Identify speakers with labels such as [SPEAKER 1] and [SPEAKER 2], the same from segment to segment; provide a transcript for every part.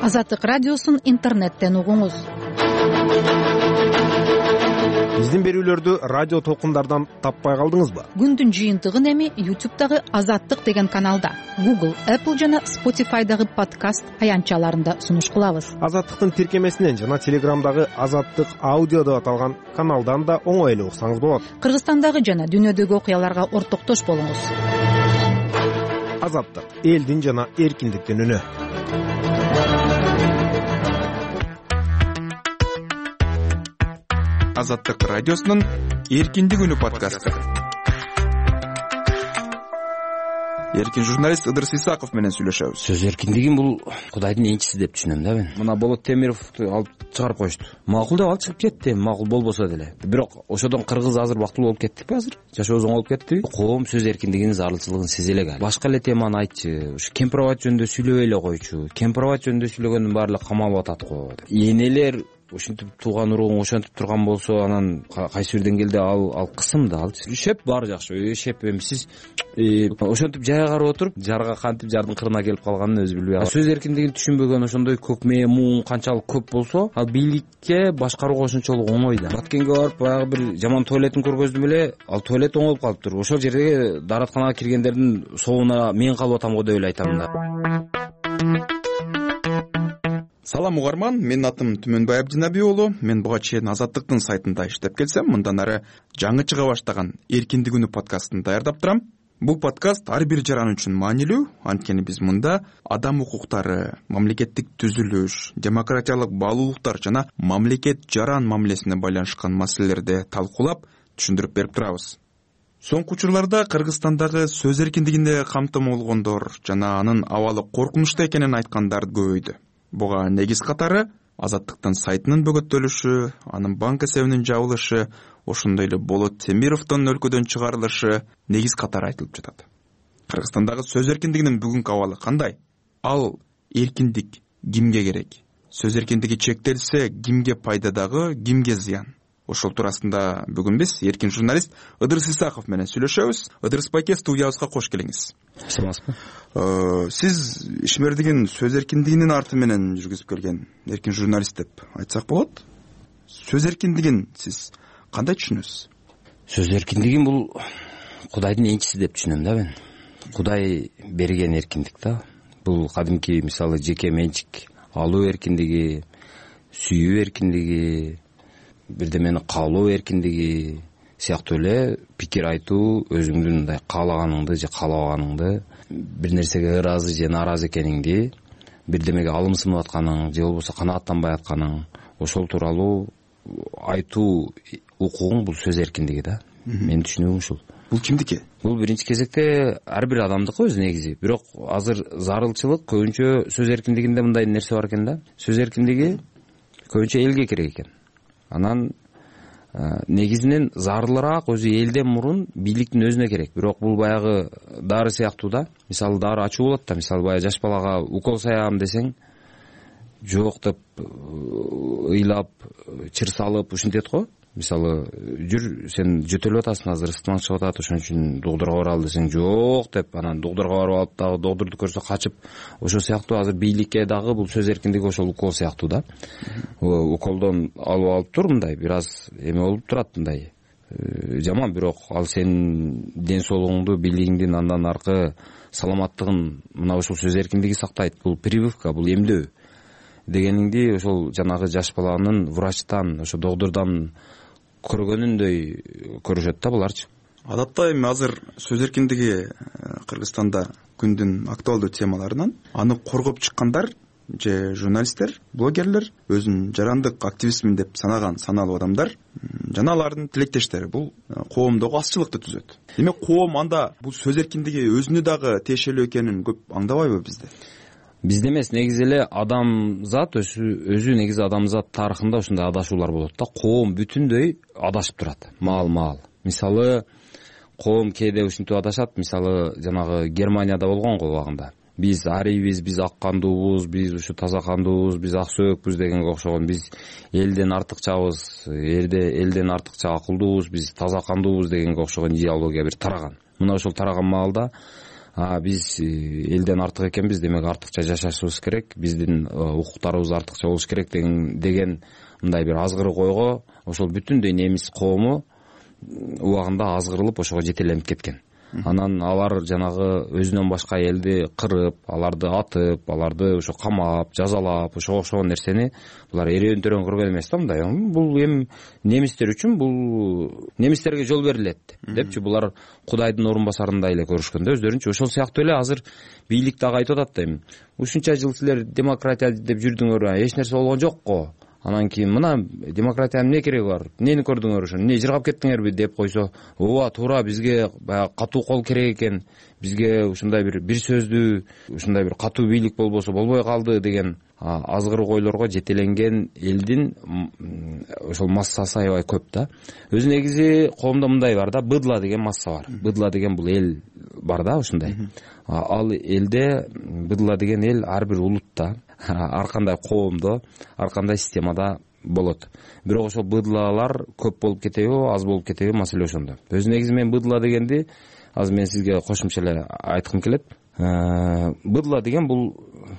[SPEAKER 1] Азаттык радиосун интернеттен угуңуз.
[SPEAKER 2] Биздин берүүлөрдү радио толкундардан таппай калдыңызбы?
[SPEAKER 1] Күндүн жыйынтыгын эми YouTube'дагы Азаттык деген каналда, Google, Apple жана Spotify'дагы подкаст аянтчаларында сунуш кылабыз.
[SPEAKER 2] Азаттыктын тиркемесинен жана Телеграмдагы Азаттык аудио деп аталган каналдан да оңой эле уксаңыз болот.
[SPEAKER 1] Кыргызстандагы жана дүйнөдөгү окуяларга ортоктош болуңуз.
[SPEAKER 2] Азаттык — элдин жана эркиндиктин үнү.
[SPEAKER 3] Азаттык радиосунун эркиндик үнү подкасты. Эркин журналист Ыдырыс Исаков менен сүйлөшөбүз.
[SPEAKER 4] Сөз эркиндигин бул Кудайдын энчиси деп түшүнөм да мен. Мына Болот Темировду алып чыгарып коюшту. Макул деп алып чыгып кетти, макул болбосо деле. Бирок ошодон кыргыз азыр бактылуу болуп кеттикпи азыр? Жашообуз оңой болуп кеттиби? Коом сөз эркиндигинин зарылчылыгын сезе элек. Башка эле теманы айтчы, ушу кемпирабад жөнүндө сүйлөбөй эле койчу. Кемпирабад жөнүндө сүйлөгөндүн баары эле камалып атат го. Энелер ушинтип тууган уругуң ошентип турган болсо, анан кайсы бир деңгээлде ал кысым да, ал шеп баары жакшы. Шеп эми сиз ошентип жай карап отуруп, жарга кантип жардын кырына келип калганын өзү билбей калат. Сөз эркиндигин түшүнбөгөн ошондой көкмээ муң канчалык көп болсо, ал бийликке башкарууга ошончолук оңой да. Баткенге барып баягы бир жаман туалетин көргөздүм эле, ал туалет оңой болуп калыптыр. Ошол жердеги дааратканага киргендердин соонуна мен калып атам го деп эле айтам да.
[SPEAKER 3] Салам угарман, менин атым Түмөнбай Абдинаби уулу. Мен буга чейин Азаттыктын сайтында иштеп келсем, мындан ары жаңы чыга баштаган Эркиндик үнү подкастын даярдап турам. Бул подкаст ар бир жаран үчүн маанилүү, анткени биз мында адам укуктары, мамлекеттик түзүлүш, демократиялык баалуулуктар жана мамлекет жаран мамилесине байланышкан маселелерди талкуулап, түшүндүрүп берип турабыз. Соңку учурларда Кыргызстандагы сөз эркиндигине камтымалгондор жана анын абалы коркунучтуу экенин айткандар көбөйдү. Буга негиз катары Азаттыктын сайтынын бөгөттөлүшү, анын банк эсебинин жабылышы, ошондой эле Болот Темировдун өлкөдөн чыгарылышы негиз катары айтылып жатат. Кыргызстандагы сөз эркиндигинин бүгүнкү абалы кандай? Ал эркиндик кимге керек? Сөз эркиндиги чектелсе, кимге пайда дагы, кимге зыян? Ошол туурасында бүгүн биз эркин журналист Ыдырыс Исаков менен сүйлөшөбүз. Ыдырыс байке, студиябызга кош келиңиз.
[SPEAKER 4] Саламатсызбы?
[SPEAKER 3] Сиз ишмердигин сөз эркиндигинин арты менен жүргүзүп келген эркин журналист деп айтсак болот. Сөз эркиндигин сиз кандай түшүнөсүз?
[SPEAKER 4] Сөз эркиндигин бул Кудайдын энчиси деп түшүнөм да мен. Кудай берген эркиндик да. Бул кадимки мисалы жеке менчик алуу эркиндиги, сүйүү эркиндиги, бирдемени каалоо эркиндиги сыяктуу эле пикир айтуу, өзүңдүн мындай каалаганыңды же каалабаганыңды, бир нерсеге ыраазы же нааразы экениңди, бирдемеге алымсынып атканың же болбосо канааттанбай атканың, ошол тууралуу айтуу укугуң бул сөз эркиндиги да. Менин түшүнүгүм ушул.
[SPEAKER 3] Бул кимдики?
[SPEAKER 4] Бул биринчи кезекте ар бир адамдыкы өзү негизи. Бирок азыр зарылчылык көбүнчө сөз эркиндигинде мындай нерсе бар экен да. Сөз эркиндиги көбүнчө элге керек экен. Анан негизинен зарылыраак өзү элден мурун бийликтин өзүнө керек. Бирок бул баягы дары сыяктуу да. Мисалы дары ачуу болот да. Мисалы баягы жаш балага укол саягам десең, жок деп ыйлап, чыр салып ушинтет го. Мисалы жүр, сен жөтөлүп атасың, азыр ыстымаң чыгып атат, ошон үчүн доктурга баралы десең, жок деп, анан доктурга барып алып дагы доктурду көрсө качып, ошол сыяктуу азыр бийликке дагы бул сөз эркиндиги ошол укол сыяктуу да. Уколдон алып тур, мындай бир аз эме болуп турат, мындай жаман, бирок ал сенин ден соолугуңду, бийлигиңдин андан аркы саламаттыгын мына ушул сөз эркиндиги сактайт. Бул прививка, бул эмдөө дегениңди ошол жанагы жаш баланын врачтан, ошо доктурдан көргөнүндөй көрүшөт да буларчы.
[SPEAKER 3] Адатта эми азыр сөз эркиндиги Кыргызстанда күндүн актуалдуу темаларынан аны коргоп чыккандар же журналисттер, блогерлер, өзүн жарандык активистмин деп саналуу адамдар жана алардын тилектештери бул коомдогу азчылыкты түзөт. Демек коом анда бул сөз эркиндиги өзүнө дагы тиешелүү экенин көп аңдабайбы бизде?
[SPEAKER 4] Бизде эмес, негизи эле адамзат өзү негизи адамзат тарыхында ушундай адашуулар болот да. Коом бүтүндөй адашып турат, маал. Мисалы, коом кээде ушинтип адашат. Мисалы, жанагы Германияда болгон го убагында. Биз арийбиз, биз ак кандуубуз, биз ушу таза кандуубуз, биз ак сөөкпүз дегенге окшогон. Биз элден артыкчабыз, элден артыкча акылдуубуз, биз таза кандуубуз дегенге окшогон идеология бир тараган. Мына ошол тараган маалда биз элден артык экенбиз, демек артыкча жашашыбыз керек, биздин укуктарыбыз артыкча болуш керек деген мындай бир азгырык ойго ошол бүтүндөй немис коому убагында азгырылып ошого жетеленип кеткен. Анан алар жанагы өзүнөн башка элди кырып, аларды атып, аларды ошо камап, жазалап, ошого окшогон нерсени булар эребин төрөн көргөн эмес да. Мындай бул эми немистер үчүн бул немистерге жол берилет депчи, булар Кудайдын орун басарындай эле көрүшкөн да өздөрүнчү. Ошол сыяктуу эле азыр бийлик дагы айтып атат да, эми ушунча жыл силер демократия деп жүрдүңөр, эч нерсе болгон жок го. Анан кийин мына демократиянын эмне кереги бар, эмнени көрдүңөр, ошо эмне жыргап кеттиңерби деп койсо, ооба туура, бизге баягы катуу кол керек экен, бизге ушундай бир сөздүү, ушундай бир катуу бийлик болбосо болбой калды деген азгырык ойлорго жетеленген элдин ошол массасы аябай көп да. Өзү негизи коомдо мындай бар да, быдла деген масса бар. Быдла деген бул эл бар да, ушундай. Ал элде быдла деген эл ар бир улутта, ар кандай коомдо, ар кандай системада болот. Бирок ошол быдлалар көп болуп кетеби, аз болуп кетеби, маселе ошондо. Өзү негизи мен быдла дегенди азыр мен сизге кошумча эле айткым келет. Быдла деген бул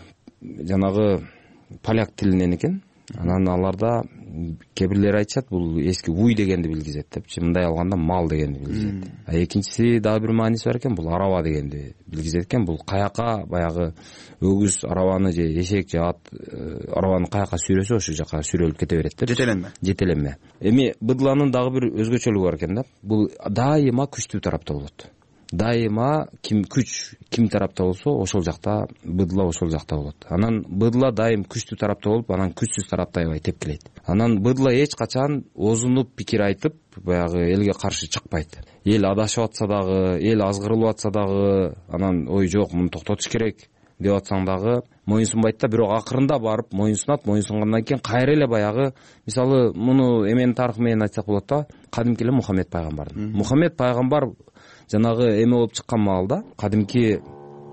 [SPEAKER 4] жанагы поляк тилинен экен. Анан аларда кээ бирлер айтышат, бул эски уй дегенди билгизет депчи, мындай алганда мал дегенди билгизет. Экинчиси дагы бир мааниси бар экен, бул араба дегенди билгизет экен. Бул каяка баягы өгүз арабаны же эшек же ат арабаны каяка сүйрөсө ошол жака сүйрөлүп кете берет деп. Жетеленме. Эми быдланын дагы бир өзгөчөлүгү бар экен да. Бул дайыма күчтүү тарапта болот. Дайыма ким тарапта болсо ошол жакта быдла ошол жакта болот. Анан быдла дайым күчтүү тарапта болуп, анан күчсүз тарапта аябай тепкилейт. Анан быдла эч качан озунуп пикир айтып, баягы элге каршы чыкпайт. Эл адашып атса дагы, эл азгырылып атса дагы, анан ой жок, муну токтотуш керек деп атсаң дагы моюнсунбайт да. Бирок акырында барып моюнсунат. Моюнсунгандан кийин кайра эле баягы, мисалы муну эменин тарыхы менен айтсак болот да, кадимки эле Мухаммед пайгамбардын. Мухаммед пайгамбар жанагы эме болуп чыккан маалда, кадимки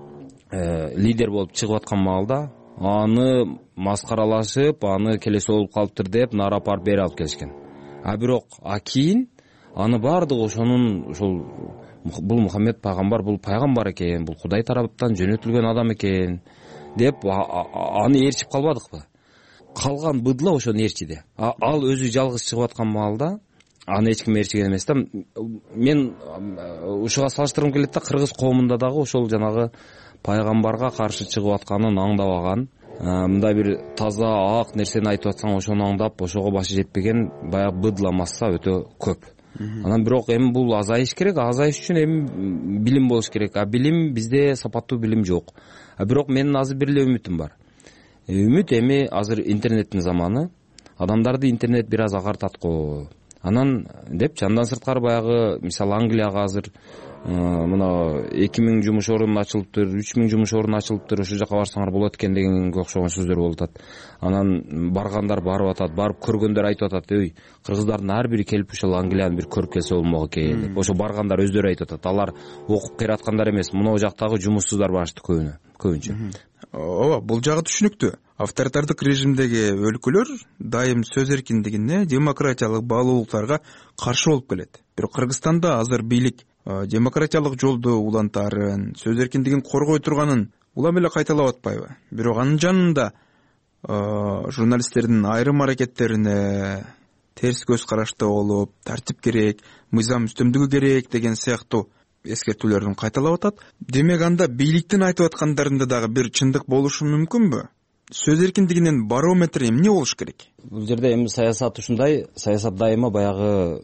[SPEAKER 4] лидер болуп чыгып аткан маалда, аны маскаралашып, аны келеси болуп калыптыр деп нара апарып берип алып келишкен. Бирок кийин аны баардыгы ошол бул Мухаммед пайгамбар, бул пайгамбар экен, бул Кудай тараптан жөнөтүлгөн адам экен деп аны ээрчип калбадыкпы? Калган быдла ошону ээрчиди. Ал өзү жалгыз чыгып аткан маалда аны эч ким ээрчиген эмес да. Мен ушуга салыштыргым келет да, кыргыз коомунда дагы ошол жанагы пайгамбарга каршы чыгып атканын аңдабаган, мындай бир таза ак нерсени айтып атсаң ошону аңдап, ошого башы жетпеген баягы быдла масса өтө көп. Анан бирок эми бул азайыш керек. Азайыш үчүн эми билим болуш керек. Билим бизде сапаттуу билим жок. Бирок менин азыр бир эле үмүтүм бар. Үмүт эми азыр интернеттин заманы. Адамдарды интернет бир аз агартат го. Анан депчи, андан сырткары баягы мисалы Англияга азыр мына 2000 жумуш орун ачылыптыр, 3000 жумуш орун ачылыптыр, ошол жака барсаңар болот экен дегенге окшогон сөздөр болуп атат. Анан баргандар барып атат, барып көргөндөр айтып атат, ой, кыргыздардын ар бири келип ошол Англияны бир көрүп келсе болмок экен деп. Ошо баргандар өздөрү айтып атат. Алар окуп кыйраткандар эмес, мына жактагы жумушсуздар барышты көбүнчө.
[SPEAKER 3] Ооба, бул жагы түшүнүктүү. Авторитардык режимдеги өлкөлөр дайым сөз эркиндигине, демократиялык баалуулуктарга каршы болуп келет. Бирок Кыргызстанда азыр бийлик демократиялык жолду улантаарын, сөз эркиндигин коргой турганын улам эле кайталап атпайбы? Бирок анын жанында журналисттердин айрым аракеттерине терс көз карашта болуп, тартип керек, мыйзам үстөмдүгү керек деген сыяктуу эскертүүлөрүн кайталап атат. Демек анда бийликтин айтып аткандарында дагы бир чындык болушу мүмкүнбү? Сөз эркиндигинин барометри эмне болуш керек?
[SPEAKER 4] Бул жерде эми саясат ушундай, саясат дайыма баягы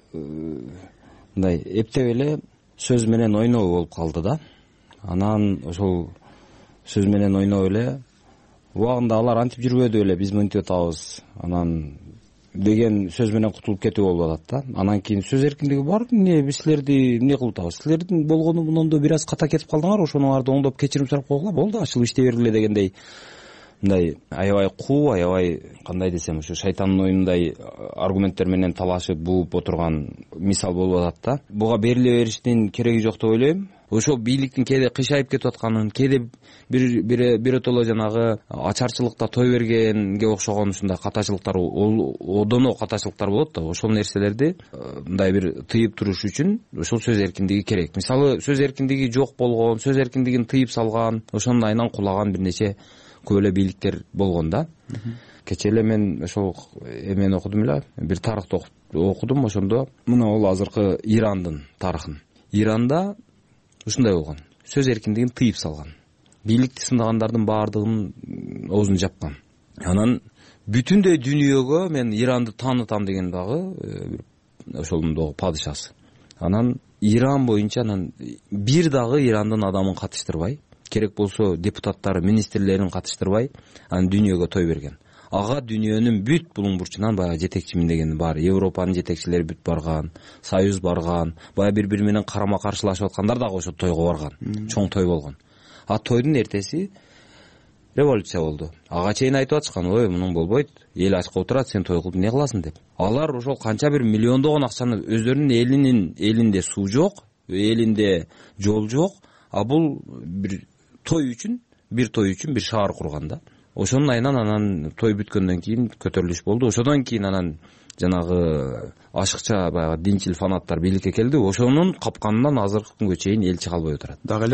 [SPEAKER 4] мындай эптеп эле сөз менен ойноо болуп калды да. Анан ошол сөз менен ойноо эле убагында алар антип жүрбөдү беле, биз мынтип атабыз, анан деген сөз менен кутулуп кетүү болуп атат да. Анан кийин сөз эркиндиги бар, биз силерди эмне кылып атабыз? Силердин болгону мындан бир аз ката кетип калдыңар, ошону оңдоп кечирим сурап койгула, болду, ачылып иштей бергиле дегендей мындай аябай куу, аябай кандай десем, ушу шайтандын оюнундай аргументтер менен талашып бууп отурган мисал болуп атат да. Буга бериле бериштин кереги жок деп ойлойм. ошол бийликтин кээде кыйшайып кетип атканын, кээде биротоло жанагы ачарчылыкта той бергенге окшогон ушундай катачылыктар, одоно катачылыктар болот да. Ошол нерселерди мындай бир тыйып туруш үчүн ошол сөз эркиндиги керек. Мисалы сөз эркиндиги жок болгон, сөз эркиндигин тыйып салган, ошонун айынан кулаган бир нече көп эле бийликтер болгон да. Кечээ эле мен ошол эмени окудум эле, бир тарыхты окудум. Ошондо мына бул азыркы Ирандын тарыхын. Иранда ушундай болгон. Сөз эркиндигин тыйып салган. Бийликти сындагандардын баардыгын оозун жапкан. Анан бүтүндөй дүйнөгө мен Иранды таанытам деген дагы ошолдогу падышасы. Анан Иран боюнча анан бир дагы Ирандын адамын катыштырбай, керек болсо депутаттары, министрлерин катыштырбай, анан дүйнөгө той берген. Ага дүйнөнүн бүт булуң бурчунан баягы жетекчимин деген бар. Европанын жетекчилери бүт барган, Союз барган, баягы бири-бири менен карама каршылашып аткандар дагы ошо тойго барган. Чоң той болгон. А тойдун эртеси революция болду. Ага чейин айтып атышкан, ой, мунун болбойт, эл ачка отурат, сен той кылып эмне кыласың деп. Алар ошол канча бир миллиондогон акчаны өздөрүнүн элинде суу жок, элинде жол жок, а бул бир той үчүн бир шаар курган да. Ошонун айынан анан той бүткөндөн кийин көтөрүлүш болду. Ошодон кийин анан жанагы ашыкча баягы динчил фанаттар бийликке келди. Ошонун капканынан азыркы күнгө чейин эл чыга албай отурат. Дагы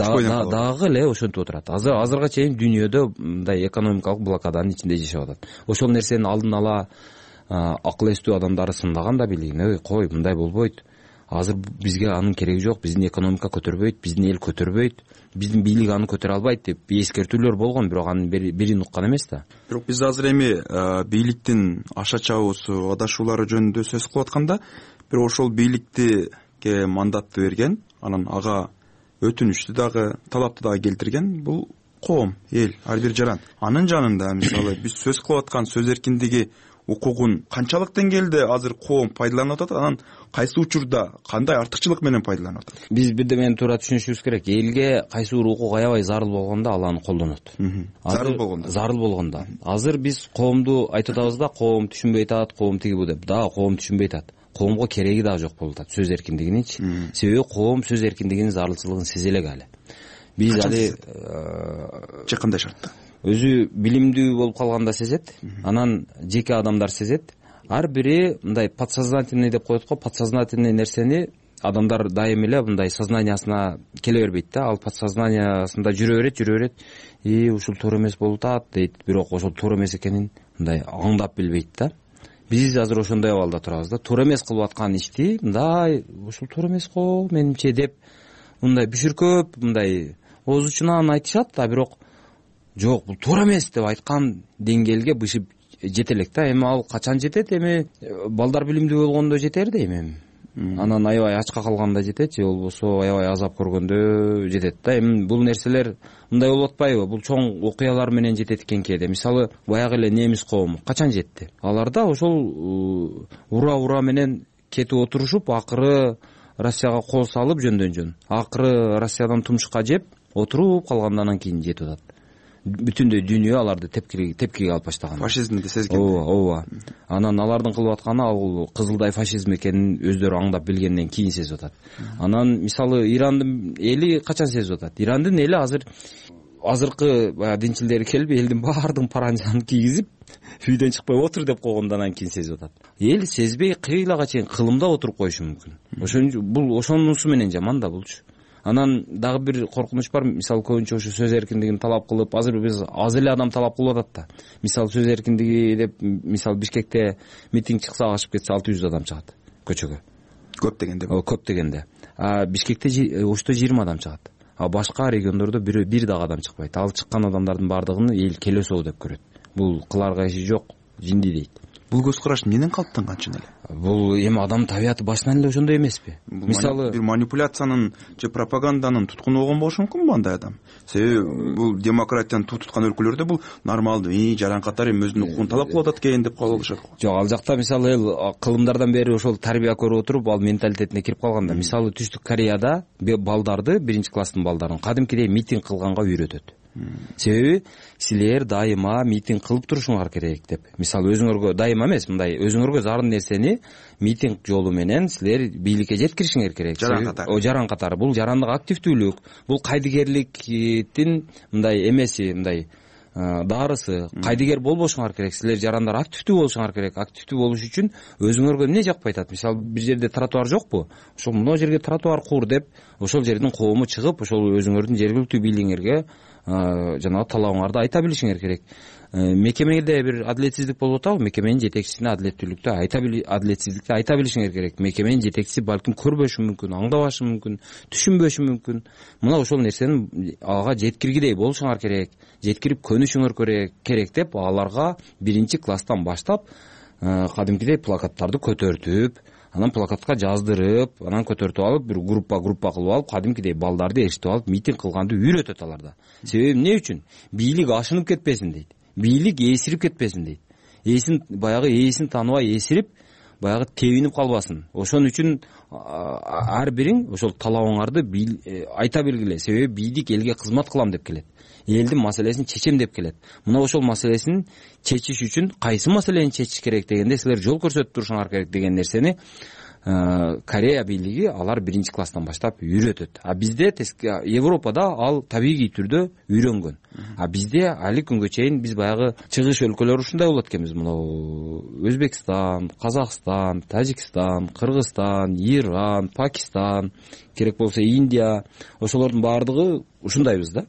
[SPEAKER 4] эле ошентип отурат. Азырга чейин дүйнөдө мындай экономикалык блокаданын ичинде жашап атат. Ошол нерсенин алдын ала акыл эстүү адамдары сындаган да бийлигин. Ой, кой, мындай болбойт. Азыр бизге анын кереги жок, биздин экономика көтөрбөйт, биздин эл көтөрбөйт, биздин бийлик аны көтөрө албайт деп эскертүүлөр болгон, бирок анын бирин уккан эмес да.
[SPEAKER 3] Бирок биз азыр эми бийликтин аша чабуусу, адашуулары жөнүндө сөз кылып атканда, бирок ошол бийликке мандатты берген, анан ага өтүнүчтү дагы, талапты дагы келтирген бул коом, эл, ар бир жаран. Анын жанында мисалы биз сөз кылып аткан сөз эркиндиги укугун канчалык деңгээлде азыр коом пайдаланып атат, анан кайсы учурда кандай артыкчылык менен пайдаланып атат?
[SPEAKER 4] Биз бирдемени туура түшүнүшүбүз керек. Элге кайсы бир укук аябай зарыл болгондо ал аны колдонот. Зарыл болгондо. Азыр биз коомду айтып атабыз да, коом түшүнбөй атат, коом тиги бу деп. Да, коом түшүнбөй атат. Коомго кереги дагы жок болуп атат сөз эркиндигининчи. Себеби коом сөз эркиндигинин зарылчылыгын сезе элек али. Биз али
[SPEAKER 3] кандай шартта?
[SPEAKER 4] Өзү билимдүү болуп калганда сезет, анан жеке адамдар сезет. Ар бири мындай подсознательный деп коет го, подсознательный нерсени адамдар дайым эле мындай сознаниясына келе бербейт да. Ал подсознаниясында жүрө берет, ушул туура эмес болуп атат дейт, бирок ошол туура эмес экенин мындай аңдап билбейт да. Биз азыр ошондой абалда турабыз да. Туура эмес кылып аткан ишти мындай ушул туура эмес го менимче деп мындай бүшүркөп мындай ооз учунан айтышат, а бирок жок, бул туура эмес деп айткан деңгээлге бышып жете элек да. Эми ал качан жетет? Эми балдар билимдүү болгондо жетер да эми. Анан аябай ачка калганда жетет, же болбосо аябай азап көргөндө жетет да. Эми бул нерселер мындай болуп атпайбы? Бул чоң окуялар менен жетет экен кээде. Мисалы, баягы эле немис коому качан жетти? Аларда ошол ура менен кетип отурушуп, акыры Россияга кол салып жөндөн-жөн, акыры Россиядан тумшукка жеп отуруп калгандан кийин жетип атат. Бүтүндөй дүйнө аларды тепкиге алып баштаган.
[SPEAKER 3] Фашизмди сезген.
[SPEAKER 4] Ооба. Анан алардын кылып атканы ал кызылдай фашизм экенин өздөрү аңдап билгенден кийин сезип атат. Анан мисалы Ирандын эли качан сезип атат? Ирандын эли азыркы баягы динчилдери келип элдин баардыгын паранжаны кийгизип үйдөн чыкпай отур деп койгондон кийин сезип атат. Эл сезбей кыйлага чейин кылымда отуруп коюшу мүмкүн. Бул ошонусу менен жаман да булчу. Анан дагы бир коркунуч бар. Мисалы көбүнчө ошо сөз эркиндигин талап кылып, азыр биз аз эле адам талап кылып атат да. Мисалы сөз эркиндиги деп, мисалы Бишкекте митинг чыкса, ашып кетсе 600 адам чыгат көчөгө.
[SPEAKER 3] Көп дегенде.
[SPEAKER 4] Көп дегенде. Бишкекте ошто 20 адам чыгат. А башка региондордо бир дагы адам чыкпайт. Ал чыккан адамдардын баардыгын эл келесоо деп көрөт. Бул кыларга иши жок, жинди дейт.
[SPEAKER 3] Бул көз караш эмнеден калыптанган чын эле?
[SPEAKER 4] Бул эми адам табияты башынан эле ошондой эмеспи?
[SPEAKER 3] Мисалы бир манипуляциянын же пропаганданын туткуну болгон болушу мүмкүнбү андай адам? Себеби бул демократияны туткан өлкөлөрдө бул нормалдуу, жаран катар эми өзүнүн укугун талап кылып атат экен деп кабыл алышат.
[SPEAKER 4] Жок, ал жакта мисалы кылымдардан бери ошол тарбия көрүп отуруп, ал менталитетине кирип калганда. Мисалы Түштүк Кореяда балдарды, 1-класстын балдарын кадимкидей митинг кылганга үйрөтөт. себеби силер дайыма митинг кылып турушуңар керек деп. Мисалы өзүңөргө дайыма эмес, мындай өзүңөргө зарыл нерсени митинг жолу менен силер бийликке жеткиришиңер керек. Жаран катары. Бул жарандык активдүүлүк, бул кайдыгерликтин мындай эмеси, мындай дарысы. Кайдыгер болбошуңар керек. Силер жарандар активдүү болушуңар керек. Активдүү болуш үчүн өзүңөргө эмне жакпай атат? Мисалы бир жерде тротуар жокпу? Ошол мына жерге тротуар кур деп, ошол жердин коому чыгып, ошол өзүңөрдүн жергиликтүү бийлигиңерге жанагы талабыңарды айта билишиңер керек. Мекемеде бир адилетсиздик болуп атабы? Мекеменин жетекчисине адилеттүүлүктү адилетсиздикти айта билишиңер керек. Мекеменин жетекчиси балким көрбөшү мүмкүн, аңдабашы мүмкүн, түшүнбөшү мүмкүн. Мына ошол нерсени ага жеткиргидей болушуңар керек, жеткирип көнүшүңөр керек деп аларга 1-класстан баштап кадимкидей плакаттарды көтөртүп, анан плакатка жаздырып, анан көтөртүп алып, бир группа кылып алып, кадимкидей балдарды ээрчитип алып, митинг кылганды үйрөтөт аларда. Себеби эмне үчүн? Бийлик ашынып кетпесин дейт. Бийлик ээсирип кетпесин дейт. Баягы ээсин тааныбай ээсирип, баягы тебинип калбасын. Ошон үчүн ар бириң ошол талабыңарды айта белгиле. Себеби бийлик элге кызмат кылам деп келет. Элдин маселесин чечем деп келет. Мына ошол маселесин чечиш үчүн кайсы маселени чечиш керек дегенде силер жол көрсөтүп турушуңар керек деген нерсени Корея бийлиги алар 1-класстан баштап үйрөтөт. Бизде Европада ал табигый түрдө үйрөнгөн. Бизде али күнгө чейин биз баягы чыгыш өлкөлөр ушундай болот экенбиз. Мына Өзбекстан, Казакстан, Тажикстан, Кыргызстан, Иран, Пакистан, керек болсо Индия, ошолордун баардыгы ушундайбыз да.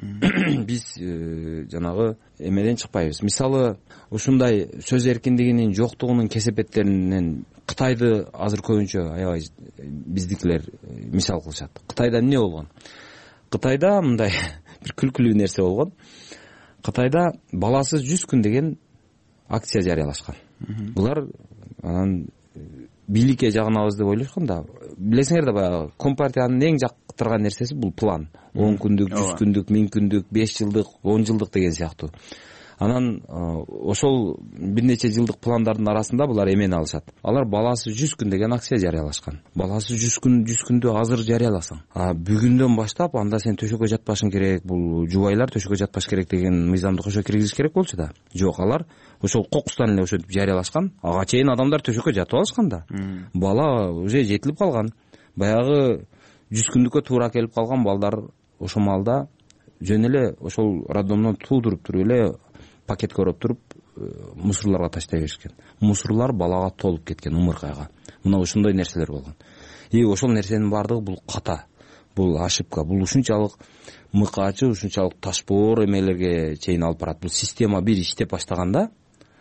[SPEAKER 4] Биз жанагы эмеден чыкпайбыз. Мисалы ушундай сөз эркиндигинин жоктугунун кесепеттеринен Кытайды азыр көбүнчө аябай биздикилер мисал кылышат. Кытайда эмне болгон? Кытайда мындай бир күлкүлүү нерсе болгон. Кытайда баласыз 100 күн деген акция жарыялашкан. Булар анан бийликке жагынабыз деп ойлошкон да. Билесиңер да, баягы Компартиянын эң жактырган нерсеси бул план. 10 күндүк, 100 күндүк, 1000 күндүк, 5 жылдык, 10 жылдык деген сыяктуу. Анан ошол бир нече жылдык пландардын арасында булар эмени алышат. Алар баласы 100 күн деген акция жарыялашкан. Баласы 100 күндү азыр жарыяласаң, бүгүндөн баштап анда сен төшөккө жатпашың керек, бул жубайлар төшөккө жатпаш керек деген мыйзамды кошо киргизиш керек болчу да. Жок, алар ошол кокустан эле ошентип жарыялашкан. Ага чейин адамдар төшөккө жатып алышкан да. Бала уже жетилип калган. Баягы 100 күндүккө туура келип калган балдар ошол маалда жөн эле ошол роддомдон туудуруп туруп эле пакетке ороп туруп мусорлорго таштай беришкен. Мусорлор балага толуп кеткен, умуркайга. Мына ушундай нерселер болгон. Ошол нерсенин баардыгы бул ката, бул ошибка, бул ушунчалык мыкаачы, ушунчалык ташпоор эмелерге чейин алып барат. Бул система бир иштеп баштаганда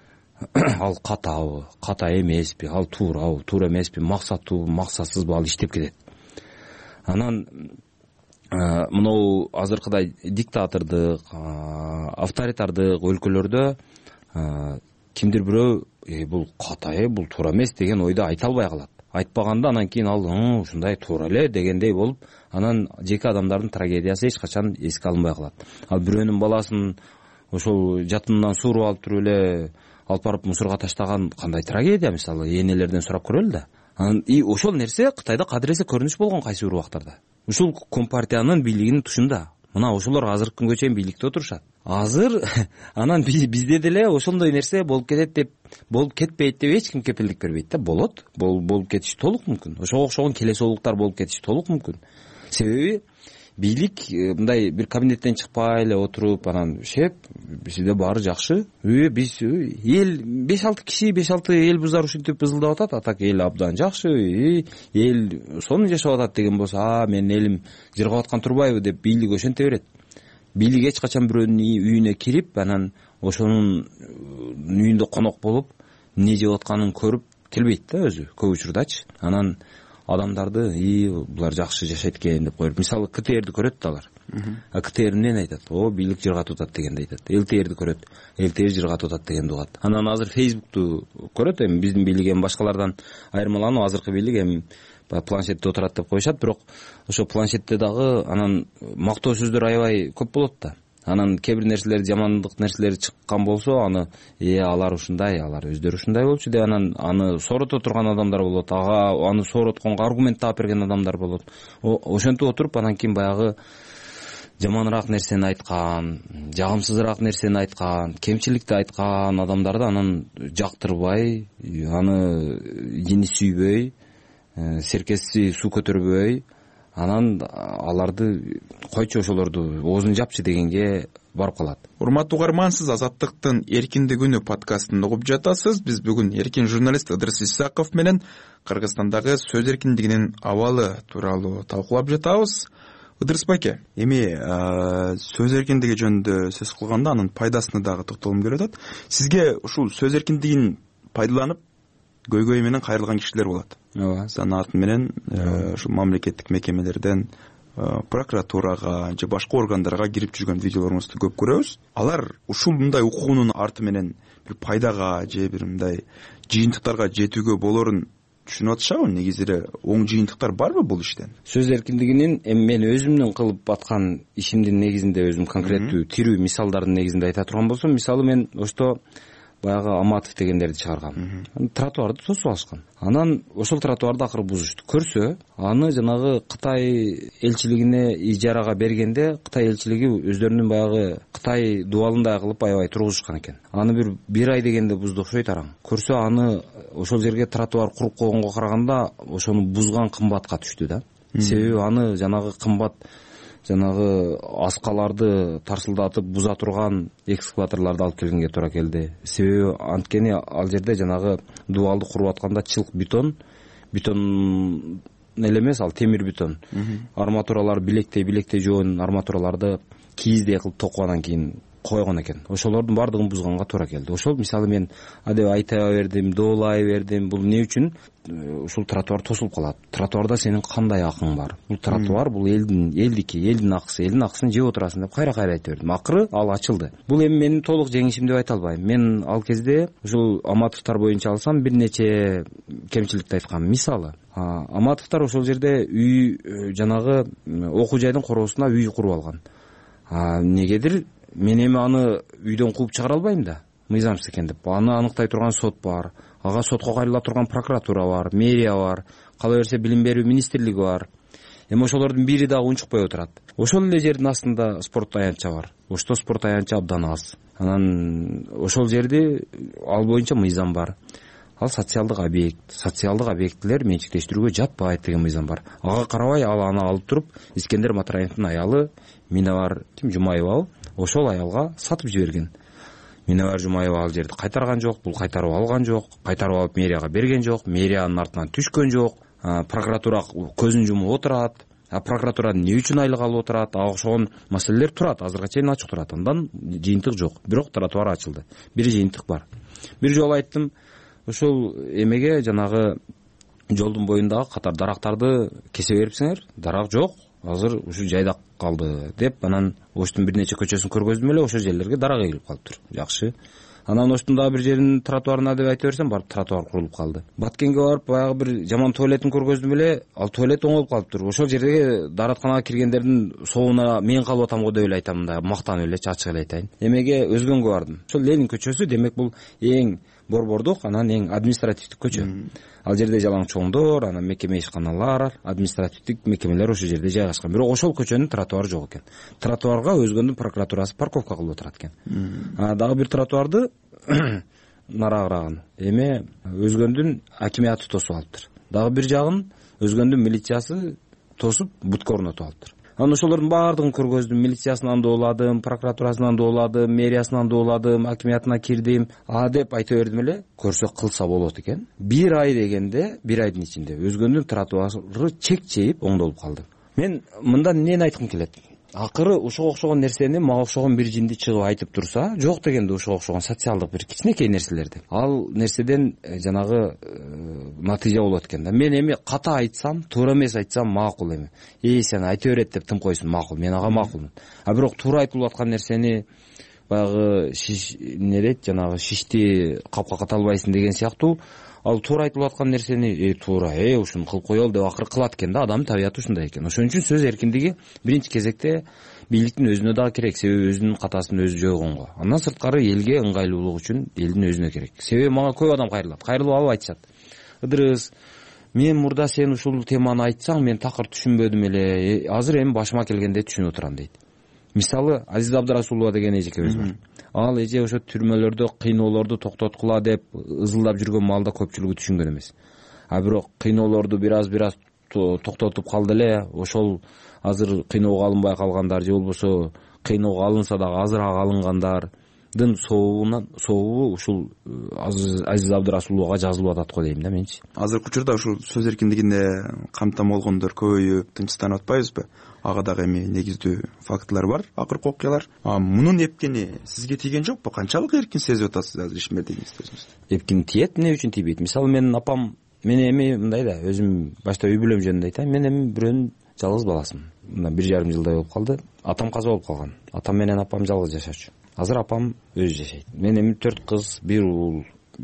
[SPEAKER 4] ал ката эмеспи, ал туура эмеспи, максаттуу, максатсызбы ал иштеп кетет. Анан мынау азыркыдай диктатордук, авторитардык өлкөлөрдө кимдир бирөө бул ката, бул туура эмес деген ойду айта албай калат. Айтпаганда анан кийин ал ушундай туура эле дегендей болуп, анан жеке адамдардын трагедиясы эч качан эске алынбай калат. Ал бирөөнүн баласын ошол жатынынан сууруп алып туруп эле алып барып мусорго таштаган кандай трагедия, мисалы энелерден сурап көрөлү да. Анан ошол нерсе Кытайда кадыресе көрүнүш болгон кайсы бир убактарда. Ушул Компартиянын бийлигинин тушунда. Мына ошолор азыркы күнгө чейин бийликте отурушат. Азыр анан бизде деле ошондой нерсе болуп кетет деп, болуп кетпейт деп эч ким кепилдик бербейт да. Болуп кетиши толук мүмкүн. Ошого окшогон келесі олуктар болуп кетиши толук мүмкүн. Себеби бийлик мындай бир кабинеттен чыкпай эле отуруп, анан бизде баары жакшы. Биз эл 5-6 киши, 5-6 эл бузар ушинтип бызылдап атат. Атак эл абдан жакшы, эл сонун жашап атат деген болсо, менин элим жыргап аткан турбайбы деп бийлик ошенте берет. Бийлик эч качан бирөөнүн үйүнө кирип, анан ошонун үйүндө конок болуп, эмне жеп атканын көрүп келбейт да өзү, көп учурдачы. Анан адамдарды булар жакшы жашайт экен деп коюп, мисалы КТРди көрөт да алар. КТР эмнени айтат? Бийлик жыргатып атат дегенди айтат. ЛТРди көрөт, ЛТР жыргатып атат дегенди угат. Анан азыр Фейсбукту көрөт, эми биздин бийлик эми башкалардан айырмаланып, азыркы бийлик эми планшетте отурат деп коюшат, бирок ошо планшетте дагы анан мактоо сөздөр аябай көп болот да. Анан кээ бир нерселер, жамандык нерселер чыккан болсо, аны алар ушундай, алар өздөрү ушундай болчу деп анан аны соорото турган адамдар болот. Аны сооротконго аргумент таап берген адамдар болот. Ошентип отуруп анан кийин баягы жаманыраак нерсени айткан, жагымсызыраак нерсени айткан, кемчиликти айткан адамдарды анан жактырбай, аны жини сүйбөй, серкеси суу көтөрбөй, анан аларды койчу, ошолорду оозун жапчы дегенге барып калат.
[SPEAKER 3] Урматтуу угарман, сиз Азаттыктын эркиндик күнү подкастын угуп жатасыз. Биз бүгүн эркин журналист Ыдырыс Исаков менен Кыргызстандагы сөз эркиндигинин абалы тууралуу талкуулап жатабыз. Ыдырыс байке, эми сөз эркиндиги жөнүндө сөз кылганда анын пайдасына дагы токтолгум келип атат. Сизге ушул сөз эркиндигин пайдаланып көйгөй менен кайрылган кишилер болот.
[SPEAKER 4] Ооба.
[SPEAKER 3] Санаат менен ушул мамлекеттик мекемелерден прокуратурага же башка органдарга кирип жүргөн видеолоруңузду көп көрөбүз. Алар ушундай укугунун арты менен бир пайдага же бир мындай жыйынтыктарга жетүүгө болорун түшүнүп атышабы? Негизи эле оң жыйынтыктар барбы бул иштен?
[SPEAKER 4] Сөз эркиндигинин мен өзүмдүн кылып аткан ишимдин негизинде өзүм конкреттүү тирүү мисалдардын негизинде айта турган болсом, мисалы мен ошто баягы Аматов дегендерди чыгаргам. Тротуарды тосуп алышкан. Анан ошол тротуарды акыры бузушту. Көрсө, аны жанагы Кытай элчилигине ижарага бергенде, Кытай элчилиги өздөрүнүн баягы Кытай дубалындай кылып аябай тургузушкан экен. Аны бир ай дегенде бузду окшойт араң. Көрсө, аны ошол жерге тротуар куруп койгонго караганда ошону бузган кымбатка түштү да. Себеби аны жанагы кымбат жанагы аскаларды тарсылдатып буза турган экскаваторлорду алып келгенге туура келди. Себеби анткени ал жерде жанагы дубалды куруп атканда чылк бетон эле эмес, ал темир бетон. Арматуралар билектей жоон арматураларды кийиздей кылып токуп анан кийин койгон экен. Ошолордун баардыгын бузганга туура келди. Ошол мисалы мен адеп айта бердим, доолай бердим. Бул эмне үчүн? Ушул тротуар тосулуп калат. Тротуарда сенин кандай акың бар? Бул тротуар, бул элдики, элдин акысын жеп отурасың деп кайра айта бердим. Акыры ал ачылды. Бул эми менин толук жеңишим деп айта албайм. Мен ал кезде ушул Аматовтар боюнча алсам бир нече кемчиликти айткам. Мисалы, Аматовтар ошол жерде үй жанагы окуу жайдын короосуна үй куруп алган. Негедир мен эми аны үйдөн кууп чыгара албайм да, мыйзамсыз экен деп. Аны аныктай турган сот бар, ага сотко кайрыла турган прокуратура бар, мэрия бар, кала берсе билим берүү министрлиги бар. Эми ошолордун бири дагы унчукпай отурат. Ошол эле жердин астында спорт аянтча бар. Ошто спорт аянтча абдан аз. Анан ошол жерде ал боюнча мыйзам бар. Ал социалдык объектилер менчиктештирүүгө жатпайт деген мыйзам бар. Ага карабай ал аны алып туруп Искендер Матраевдин аялы Минабар Жумаевабы ошол аялга сатып жиберген. Минабар Жумаева ал жерди кайтарган жок, бул кайтарып алган жок, кайтарып алып мэрияга берген жок, мэриянын артынан түшкөн жок. Прокуратура көзүн жумуп отурат. Прокуратура эмне үчүн айлык алып отурат? Ошол маселелер турат, азыркыга чейин ачык турат. Андан жыйынтык жок. Бирок тротуар ачылды. Бир жыйынтык бар. Бир жолу айттым, ушул эмеге жанагы жолдун боюндагы катар дарактарды кесе берипсиңер. Дарак жок, азыр ушу жайдак калды деп, анан Оштун бир нече көчөсүн көргөздүм эле, ошол жерлерге дарак эгилип калыптыр. Жакшы. Анан Оштун дагы бир жеринин тротуарына деп айта берсем, барып тротуар курулуп калды. Баткенге барып баягы бир жаман туалетин көргөздүм эле, ал туалет оңолуп калыптыр. Ошол жерге дааратканага киргендердин соонуна мен калып атам го деп эле айтам да, мактанып элечи, ачык эле айтайын. Эмеге өзгөнгө бардым. Ошол Ленин көчөсү, демек бул эң борбордук, анан эң административдик көчө. Ал жерде жалаң чоңдор, анан мекеме ишканалар, административдик мекемелер ошол жерде жайгашкан. Бирок ошол көчөнүн тротуары жок экен. Тротуарга Өзгөндүн прокуратурасы парковка кылып отурат экен. Дагы бир тротуарды нарагырагын эме Өзгөндүн акимиаты тосуп алыптыр. Дагы бир жагын Өзгөндүн милициясы тосуп бутка орнотуп алыптыр. Анан ошолордун баардыгын көргөздүм, милициясынан дооладым, прокуратурасынан дооладым, мэриясынан дооладым, акимиятына кирдим, деп айта бердим эле. Көрсө кылса болот экен. Бир ай дегенде, бир айдын ичинде Өзгөндүн тротуары чек-чейип оңдолуп калды. Мен мындан эмнени айткым келет? Акыры ушуга окшогон нерсени мага окшогон бир жинди чыгып айтып турса, жок дегенде ушуга окшогон социалдык бир кичинекей нерселерди. Ал нерседен жанагы натыйжа болот экен да. Мен эми ката айтсам, туура эмес айтсам макул эми. Сен айта берет деп тым койсун, макул. Мен ага макулмун. Бирок туура айтылып аткан нерсени баягы жанагы шишти капка каталбайсың деген сыяктуу, ал туура айтылып аткан нерсени туура, ушуну кылып коелу деп акыры кылат экен да. Адамдын табияты ушундай экен. Ошон үчүн сөз эркиндиги биринчи кезекте бийликтин өзүнө дагы керек, себеби өзүнүн катасын өзү жойгонго. Андан сырткары элге ыңгайлуулук үчүн элдин өзүнө керек. Себеби мага көп адам кайрылат. Кайрылып алып айтышат: Ыдырыс, мен мурда сен ушул теманы айтсаң, мен такыр түшүнбөдүм эле. Азыр эми башыма келгенде түшүнүп отурам дейт. мисалы Азиз Абдрасулова деген эжекебиз бар. Ал эже ошо түрмөлөрдө кыйноолорду токтоткула деп ызылдап жүргөн маалда көпчүлүгү түшүнгөн эмес. А бирок кыйноолорду бир аз токтотуп калды эле. Ошол азыр кыйноого алынбай калгандар же болбосо кыйноого алынса дагы азыраак алынгандардын сообу ушул Азиз Абдрасуловага жазылып атат го дейм да менчи.
[SPEAKER 3] Азыркы учурда ушул сөз эркиндигине камтама болгондор көбөйүп тынчтанып атпайбызбы? Ага дагы эми негиздүү фактылар бар, акыркы окуялар. Мунун эпкени сизге тийген жокпу? Канчалык эркин сезип атасыз азыр ишмердигиңизди өзүңүз?
[SPEAKER 4] Эпкин тиет, эмне үчүн тийбейт? Мисалы менин апам, мен эми мындай да, өзүм башта үй бүлөм жөнүндө айтайын. Мен эми бирөөнүн жалгыз баласымын. Мына 1,5 жылдай болуп калды. Атам каза болуп калган. Атам менен апам жалгыз жашачу. Азыр апам өзү жашайт. Мен эми 4 кыз, 1 уул,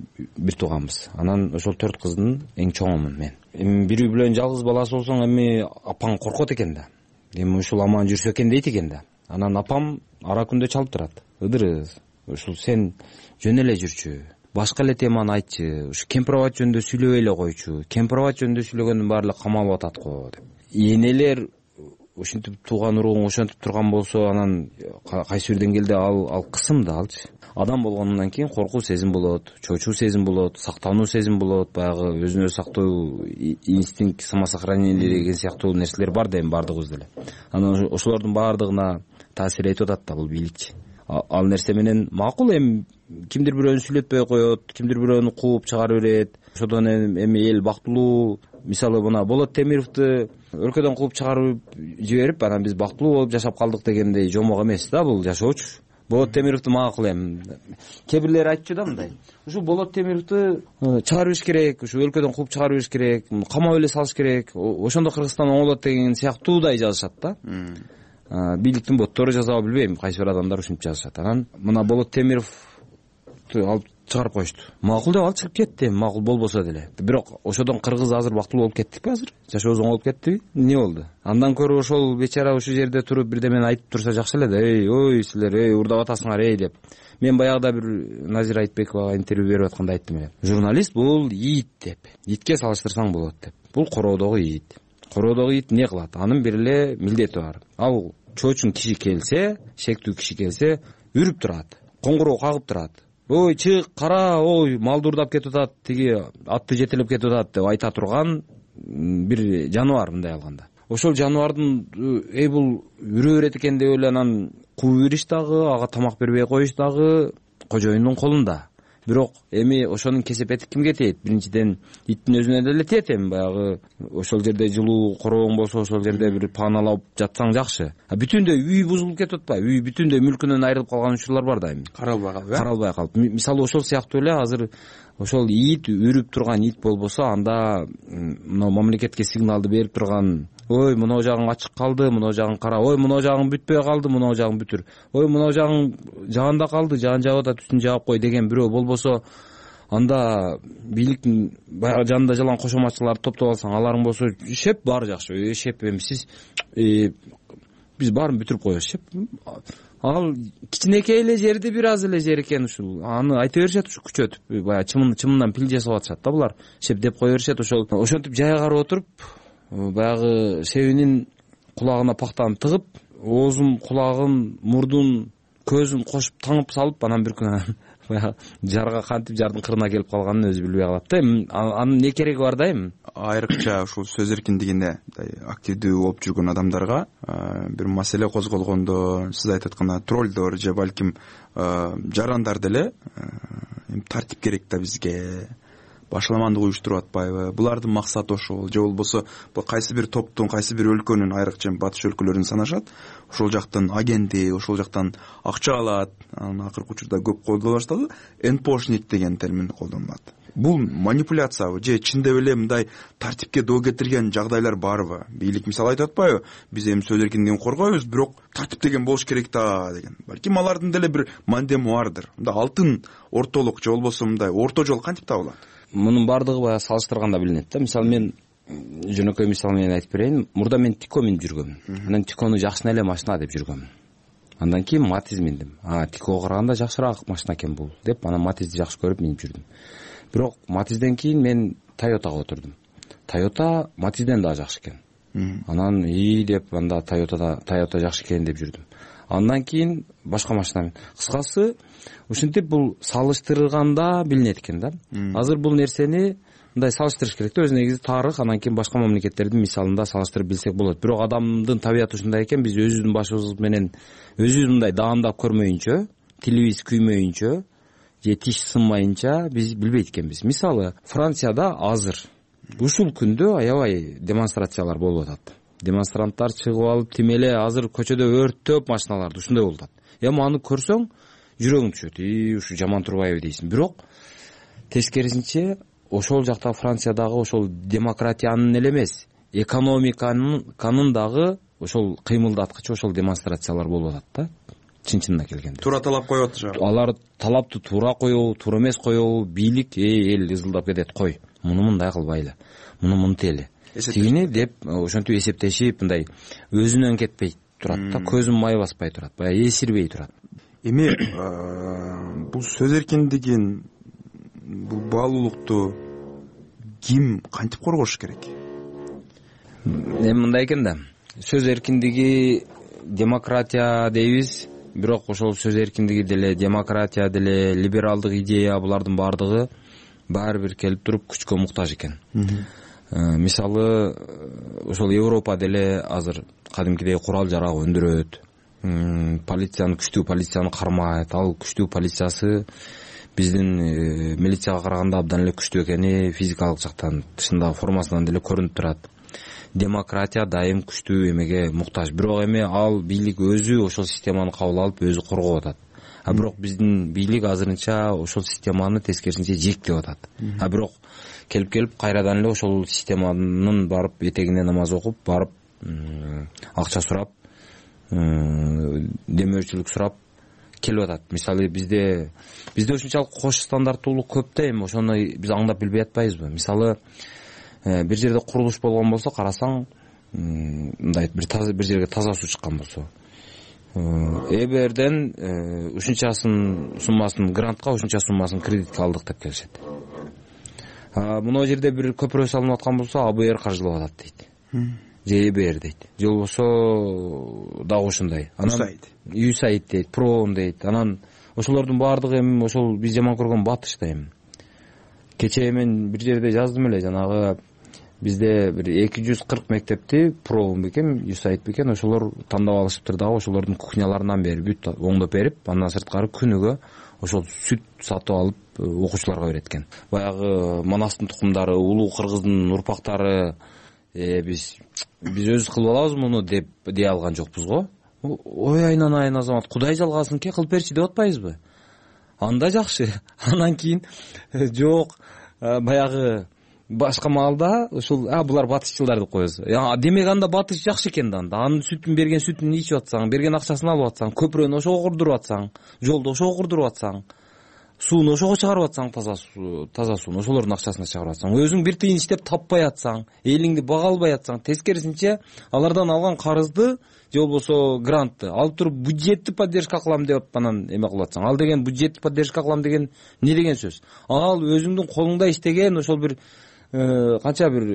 [SPEAKER 4] 1 тууганбыз. Анан ошол 4 кыздын эң чоңумун мен. Эми бир үй бүлөнүн жалгыз баласы болсоң, эми апаң коркот экен да. Эми ушул аман жүрсө экен дейт экен да. Анан апам ара күндө чалып турат. Ыдырыз, ушул сен жөн эле жүрчү. Башка эле теманы айтчы. Ушу кемпирабад жөнүндө сүйлөбөй эле койчу. Кемпирабад жөнүндө сүйлөгөндүн баары камалып атат го деп. Энелер ушинтип тууган уругуң ошентип турган болсо, анан кайсы бир деңгээлде ал кысым да алчы. Адам болгондон кийин коркуу сезим болот, чочуу сезим болот, сактануу сезим болот, баягы өзүн өзү сактоо инстинкт, самосохранение деген сыяктуу нерселер бар да эми баардыгыбызда эле. Анан ошолордун баардыгына таасир этип атат да бул бийликчи. Ал нерсе менен макул, эми кимдир бирөөнү сүйлөтпөй коет, кимдир бирөөнү кууп чыгарып берет. Ошодон эми эл бактылуу. Мисалы мына Болот Темировду өлкөдөн кууп чыгарып жиберип, анан биз бактылуу болуп жашап калдык дегендей жомок эмес да бул жашоочу. Болот Темировду макул эми. Кээ бирлер айтчу да мындай. Ушу Болот Темировду чыгарып бериш керек, ушу өлкөдөн кууп чыгарып бериш керек, камап эле салыш керек. Ошондо Кыргызстан оңолот деген сыяктуудай жазышат да. Бийликтин боттору жазабы билбейм, кайсы бир адамдар ушинтип жазышат. Анан мына Болот Темировду алып чыгарып коюшту. Макул деп ал чыгып кетти, макул болбосо деле. Бирок ошодон кыргыз азыр бактылуу болуп кеттикпи азыр? Жашообуз оңолуп кеттиби? Эмне болду? Андан көрө ошол бечара ушул жерде туруп бирдемени айтып турса жакшы эле да. Ой силер, урдап атасыңар деп. Мен баягыда бир Назира Айтбековага интервью берип атканда айттым эле. Журналист бул ит деп. Итке салыштырсаң болот деп. Бул короодогу ит. Короодогу ит эмне кылат? Анын бир эле милдети бар. Ал чоочун киши келсе, шектүү киши келсе, үрүп турат. Коңгуроо кагып турат. Ой, чык, кара, ой, малды урдап кетип атат, тиги атты жетелеп кетип атат деп айта турган бир жаныбар мындай алганда. Ошол жаныбардын бул үрө берет экен деп эле анан кууп бериш дагы, ага тамак бербей коюш дагы кожоюндун колунда. Бирок эми ошонун кесепети кимге тиет? Биринчиден иттин өзүнө деле тиет. Эми баягы ошол жерде жылуу корообоң болсо, ошол жерде бир пааналап жатсаң жакшы. Бүтүндөй үй бузулуп кетип атпайбы? Үй бүтүндөй мүлкүнөн айрылып калган учурлар бар да эми. Каралбай калып. Мисалы ошол сыяктуу эле азыр ошол ит үрүп турган ит болбосо, анда мына мамлекетке сигналды берип турган, ой, мына жагың ачык калды, мына жагың кара, ой, мына жагың бүтпөй калды, мына жагың бүтүр, ой, мына жагың жаганда калды, жагын жаап атат, үстүн жаап кой деген бирөө болбосо, анда бийликтин баягы жанында жалаң кошоматчыларды топтоп алсаң, аларың болсо, шеп баары жакшы, шеп эми сиз биз баарын бүтүрүп коебуз, шеп. Ал кичинекей эле жерди бир аз эле жер экен, ушул аны айта беришет, ушу күчөтүп, баягы чымындан пил жасап атышат да булар, шеп деп кое беришет. Ошентип жайгарып отуруп, баягы шебинин кулагына пактаны тыгып, оозун, кулагын, мурдун, көзүн кошуп таңып салып, анан бир күнү баягы жарга кантип жардын кырына келип калганын өзү билбей калат да. Анын не кереги бар да эми?
[SPEAKER 3] Айрыкча ушул сөз эркиндигине активдүү болуп жүргөн адамдарга бир маселе козголгондо, сиз айтып аткандай троллдор же балким жарандар деле тартип керек да бизге. Башаламандык уюштуруп атпайбы? Булардын максаты ошол же болбосо кайсы бир топтун, кайсы бир өлкөнүн, айрыкча батыш өлкөлөрүн санашат, ошол жактан агенти, ошол жактан акча алат. Анан акыркы учурда көп колдонула баштады. Энпошник деген термин колдонулат. Бул манипуляциябы же чындап эле мындай тартипке доо кетирген жагдайлар барбы? Бийлик мисалы айтып атпайбы? Биз эми сөз эркиндигин коргойбуз, бирок тартип деген болуш керек да деген. Балким алардын деле бир мандеми бардыр. Мындай алтын ортолук же болбосо мындай орто жол кантип табылат?
[SPEAKER 4] Мунун баардыгы баягы салыштырганда билинет да. Мисалы мен жөнөкөй мисал менен айтып берейин. Мурда мен Тико минип жүргөм. Анан Тикону жакшы эле машина деп жүргөм. Андан кийин Матиз миндим. Тикого караганда жакшыраак машина экен бул деп, анан Матизди жакшы көрүп минип жүрдүм. Бирок Матизден кийин мен Тойотага отурдум. Тойота Матизден да жакшы экен. Анан деп анда Тойота жакшы экен деп жүрдүм. андан кийин башка машина. Кыскасы ушинтип бул салыштырганда билинет экен да. Азыр бул нерсени мындай салыштырыш керек да, өз негизи тарых, анан кийин башка мамлекеттердин мисалында салыштырып билсек болот. Бирок адамдын табияты ушундай экен, биз өзүбүздүн башыбыз менен өзүбүз мындай даамдап көрмөйүнчө, тилибиз күймөйүнчө же тиш сынмайынча биз билбейт экенбиз. Мисалы, Францияда азыр ушул күндө аябай демонстрациялар болуп атат. Демонстранттар чыгып алып, тим эле азыр көчөдө өрттөп машиналарды, ушундай болуп атат. Эми аны көрсөң жүрөгүң түшөт. Ушу жаман турбайбы дейсиң. Бирок тескерисинче ошол жакта Франциядагы ошол демократиянын эле эмес, экономиканын дагы ошол кыймылдаткычы ошол демонстрациялар болуп атат да. Чын-чынына келгенде.
[SPEAKER 3] Туура талап коюп атышат.
[SPEAKER 4] Алар талапты туура коебу, туура эмес коебу, бийлик эл ызылдап кетет, кой. Муну мындай кылбайлы. Муну мынтели. Тигини деп ошентип эсептешип мындай өзүнөн кетпей турат да, көзүн май баспай турат, баягы эсирбей турат.
[SPEAKER 3] Эми бул сөз эркиндигин, бул баалуулукту ким кантип коргош керек?
[SPEAKER 4] Эми мындай экен да. Сөз эркиндиги демократия дейбиз, бирок ошол сөз эркиндиги деле, демократия деле, либералдык идея, булардын баардыгы баары бир келип туруп күчкө муктаж экен. Мисалы, ошол Европа деле азыр кадимкидей курал жарак өндүрөт. Полицияны, күчтүү полицияны кармайт. Ал күчтүү полициясы биздин милицияга караганда абдан эле күчтүү экени физикалык жактан, тышындагы формасынан деле көрүнүп турат. Демократия дайым күчтүү эмеге муктаж. Бирок эми ал бийлик өзү ошол системаны кабыл алып өзү коргоп атат. Бирок биздин бийлик азырынча ошол системаны тескерисинче жектеп атат. Бирок келип кайрадан эле ошол системанын барып этегине намаз окуп, барып акча сурап, демөөрчүлүк сурап келип атат. Мисалы, bizde ушунчалык кош стандарттуулук көп да, эми ошону биз аңдап билбей атпайбызбы? Мисалы, бир жерде курулуш болгон болсо, карасаң, мындай бир жерге таза суу чыккан болсо, ЭБРден ушунчасын суммасын грантка, ушунча суммасын кредитке алдык деп келишет. Мына жерде бир көпүрө салынып аткан болсо, АБР каржылап атат дейт. Же ЭБР дейт. Же болбосо дагы ушундай. USAID дейт, ПРООН дейт. Анан ошолордун баардыгы эми ошол биз жаман көргөн батыш да эми. Кечээ мен бир жерде жаздым эле, жанагы бизде бир 240 мектепти ПРООН бекен, USAID бекен, ошолор тандап алышыптыр дагы, ошолордун кухняларынан берип, бүт оңдоп берип, андан сырткары күнүгө ошол сүт сатып алып окуучуларга берет экен. Баягы Манастын тукумдары, улуу кыргыздын урпактары биз өзүбүз кылып алабыз муну деп дей алган жокпуз го. Ой, айнан азамат, Кудай жалгасын ке кылып берчи деп атпайбызбы? Анда жакшы. Анан кийин жок, баягы башка маалда ушул булар батышчылар деп коебуз. Демек анда батыш жакшы экен да. Анын сүтүн берген сүтүн ичип атсаң, берген акчасын алып атсаң, көпүрөнү ошого курдуруп атсаң, жолду ошого курдуруп атсаң, сууну ошого чыгарып атсаң, таза сууну ошолордун акчасына чыгарып атсаң, өзүң бир тыйын иштеп таппай атсаң, элиңди бага албай атсаң, тескерисинче алардан алган карызды же болбосо грантты алып туруп бюджеттик поддержка кылам деп анан эме кылып атсаң, ал деген бюджеттик поддержка кылам деген не деген сөз? Ал өзүңдүн колуңда иштеген ошол бир канча бир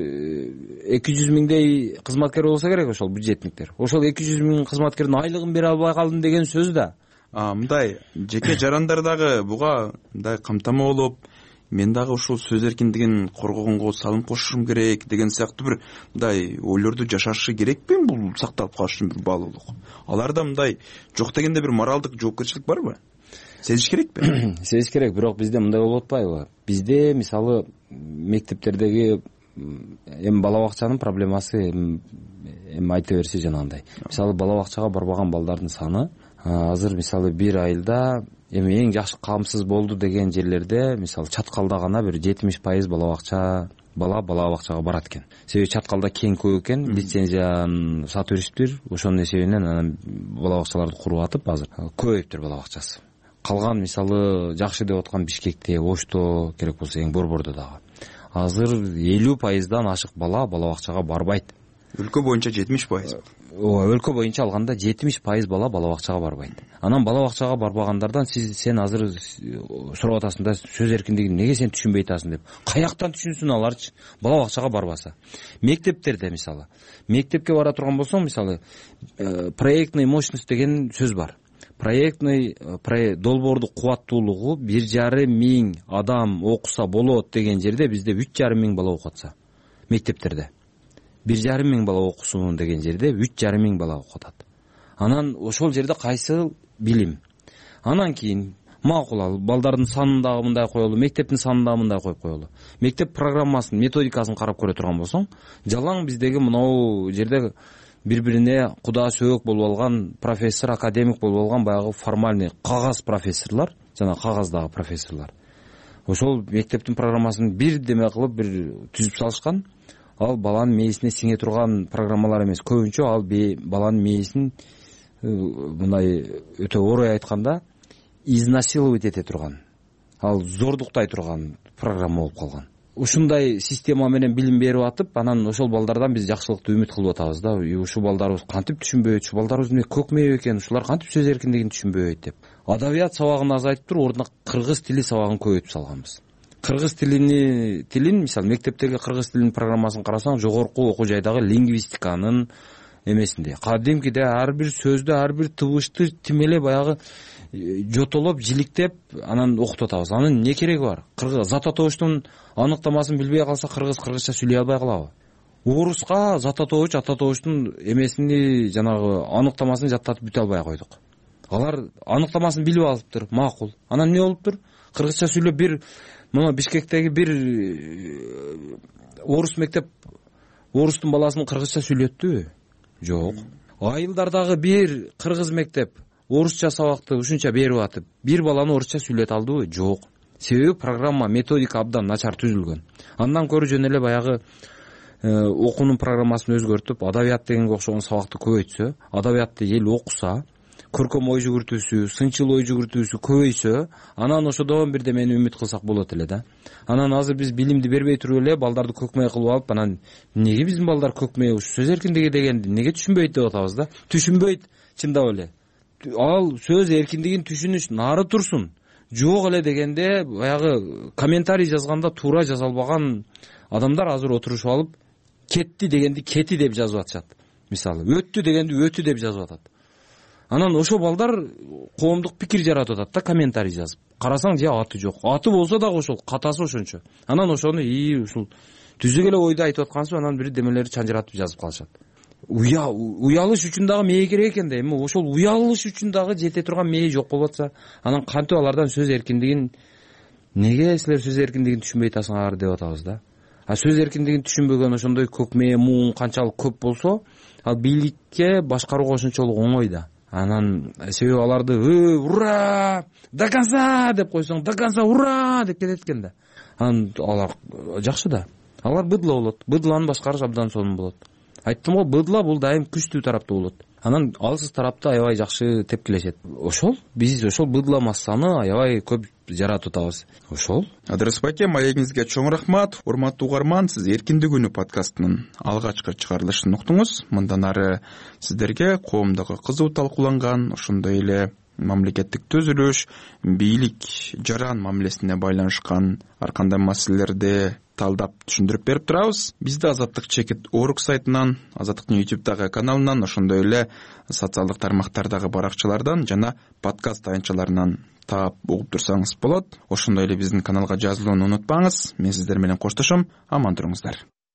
[SPEAKER 4] 200 миңдей кызматкер болсо керек ошол бюджетниктер. Ошол 200 миң кызматкердин айлыгын бере албай калдым деген сөз да.
[SPEAKER 3] Мындай жеке жарандар дагы буга мындай камтама болуп, мен дагы ушул сөз эркиндигин коргогонго салым кошушум керек деген сыяктуу бир мындай ойлорду жашашы керекпи бул сакталып калыш үчүн бир баалуулук? Аларда мындай жок дегенде бир моралдык жоопкерчилик барбы? Сезиш керекпи?
[SPEAKER 4] Сезиш керек, бирок бизде мындай болуп атпайбы? Бизде мисалы мектептердеги эми бала бакчанын проблемасы эми айта берсе жанагындай. Мисалы бала бакчага барбаган балдардын саны азыр мисалы бир айылда эми эң жакшы камсыз болду деген жерлерде мисалы Чаткалда гана бир 70% бала бакчага барат экен. Себеби Чаткалда кең көп экен, лицензияны сатып беришиптир, ошонун эсебинен анан бала бакчаларды куруп атып азыр көбөйүптүр бала бакчасы. Калган мисалы жакшы деп аткан Бишкекте, Ошто керек болсо эң борбордо дагы азыр 50%дан ашык бала бакчага барбайт.
[SPEAKER 3] өлкө боюнча 70%.
[SPEAKER 4] ооба, өлкө боюнча алганда 70% бала бакчага барбайт. Анан бала бакчага барбагандардан сен азыр сурап атасың да, сөз эркиндигин неге сен түшүнбөй атасың деп. Каяктан түшүнсүн аларчы, бала бакчага барбаса. Мектептерде мисалы, мектепке бара турган болсоң, мисалы, проектный мощность деген сөз бар. Проектный долбоордук кубаттуулугу 1,5 адам окуса болот деген жерде бизде 3,5 бала окуп атса. Мектептерде 1,5 бала окусун деген жерде 3,5 бала окуп атат. Анан ошол жерде кайсы билим? Анан кийин макул ал балдардын санын дагы мындай коелу, мектептин санын дагы мындай коюп коелу. Мектеп программасын, методикасын карап көрө турган болсоң, жалаң биздеги мынау жерде бири-бирине куда сөөк болуп алган профессор, академик болуп алган баягы формальный кагаз профессорлор, жана кагаздагы профессорлор. Ошол мектептин программасын бир деме кылып бир түзүп салышкан. Ал баланын мээсине сиңе турган программалар эмес. Көбүнчө ал баланын мээсин мындай өтө орой айтканда изнасиловать эте турган, ал зордуктай турган программа болуп калган. Ушундай система менен билим берип атып, анан ошол балдардан биз жакшылыкты үмүт кылып атабыз да. Ушул балдарыбыз кантип түшүнбөйт, ушул балдарыбыз эмне көкмөй экен, ушулар кантип сөз эркиндигин түшүнбөйт деп. Адабият сабагын азайтып туруп, ордуна кыргыз тили сабагын көбөйтүп салганбыз. Кыргыз тилин, мисалы, мектептеги кыргыз тилинин программасын карасаң, жогорку окуу жайдагы лингвистиканын эмесинде кадимкиде ар бир сөздү, ар бир тыбышты тимеле баягы жотолоп, жиликтеп анан окутуп атабыз. Анын не кереги бар? Зат атоочтун аныктамасын билбей калса, кыргызча сүйлөй албай калабы? Оруска зат атооч, ат атоочтун эмесини, жанагы аныктамасын жаттатып бүтө албай койдук. Алар аныктамасын билип алыптыр, макул. Анан эмне болуптур? Кыргызча сүйлөп бир мына Бишкектеги бир орус мектеп орустун баласын кыргызча сүйлөттүбү? Жок. Айылдардагы бир кыргыз мектеп орусча сабакты ушунча берип атып, бир баланы орусча сүйлөтө алдыбы? Жок. Себеби программа, методика абдан начар түзүлгөн. Андан көрө жөн эле баягы окуунун программасын өзгөртүп, адабият дегенге окшогон сабакты көбөйтсө, адабиятты эл окуса, көркөм ой жүгүртүүсү, сынчыл ой жүгүртүүсү көбөйсө, анан ошодон бир демени үмүт кылсак болот эле да. Анан азыр биз билимди бербей туруп эле балдарды көкмөй кылып алып, анан неге биздин балдар көкмөй, ушу сөз эркиндиги дегенди неге түшүнбөйт деп атабыз да? Түшүнбөйт, чындап эле. Ал сөз эркиндигин түшүнүш нары турсун. Жок эле дегенде баягы комментарий жазганда туура жаза албаган адамдар азыр отурушуп алып, кетти дегенди кети деп жазып атышат. Мисалы, өттү дегенди өтү деп жазып атат. Анан ошол балдар коомдук пикир жаратып атат да, комментарий жазып. Карасаң же аты жок. Аты болсо дагы ошол, катасы ошончо. Анан ошону ушул түзүк эле ойду айтып аткансып, анан бир демелерди чанжыратып жазып калышат. Уялыш үчүн дагы мээ керек экен да, эми ошол уялыш үчүн дагы жете турган мээ жок болуп атса, анан кантип алардан сөз эркиндигин, неге силер сөз эркиндигин түшүнбөй атасыңар деп атабыз да. А сөз эркиндигин түшүнбөгөн ошондой көкмээ, муун канчалык көп болсо, ал бийликке башкарууга ошончолук оңой да. Анан себеби аларды ура, до конца деп койсоң, до конца ура деп кетет экен да. Анан алар жакшы да. Алар быдла болот. Быдланы башкарыш абдан сонун болот. Айттым го, быдла бул дайым күчтүү тарапта болот. Анан алсыз тарапты аябай жакшы тепкилешет. Биз ошол быдла массаны аябай көп жаратып атабыз. Ошол.
[SPEAKER 3] Адрес байке, маегиңизге чоң рахмат. Урматтуу угарман, сиз Эркиндик күнү подкастынын алгачкы чыгарылышын уктуңуз. Мындан ары сиздерге коомдогу кызуу талкууланган, ошондой эле мамлекеттик түзүлүш, бийлик, жаран мамилесине байланышкан ар кандай маселелерди талдап түшүндүрүп берип турабыз. Бизди Азаттык чекит орг сайтынан, Азаттыктын YouTube'дагы каналынан, ошондой эле социалдык тармактардагы баракчалардан жана подкаст таянчаларынан таап угуп турсаңыз болот. Ошондой эле биздин каналга жазылууну унутпаңыз. Мен сиздер менен коштошом. Аман туруңуздар.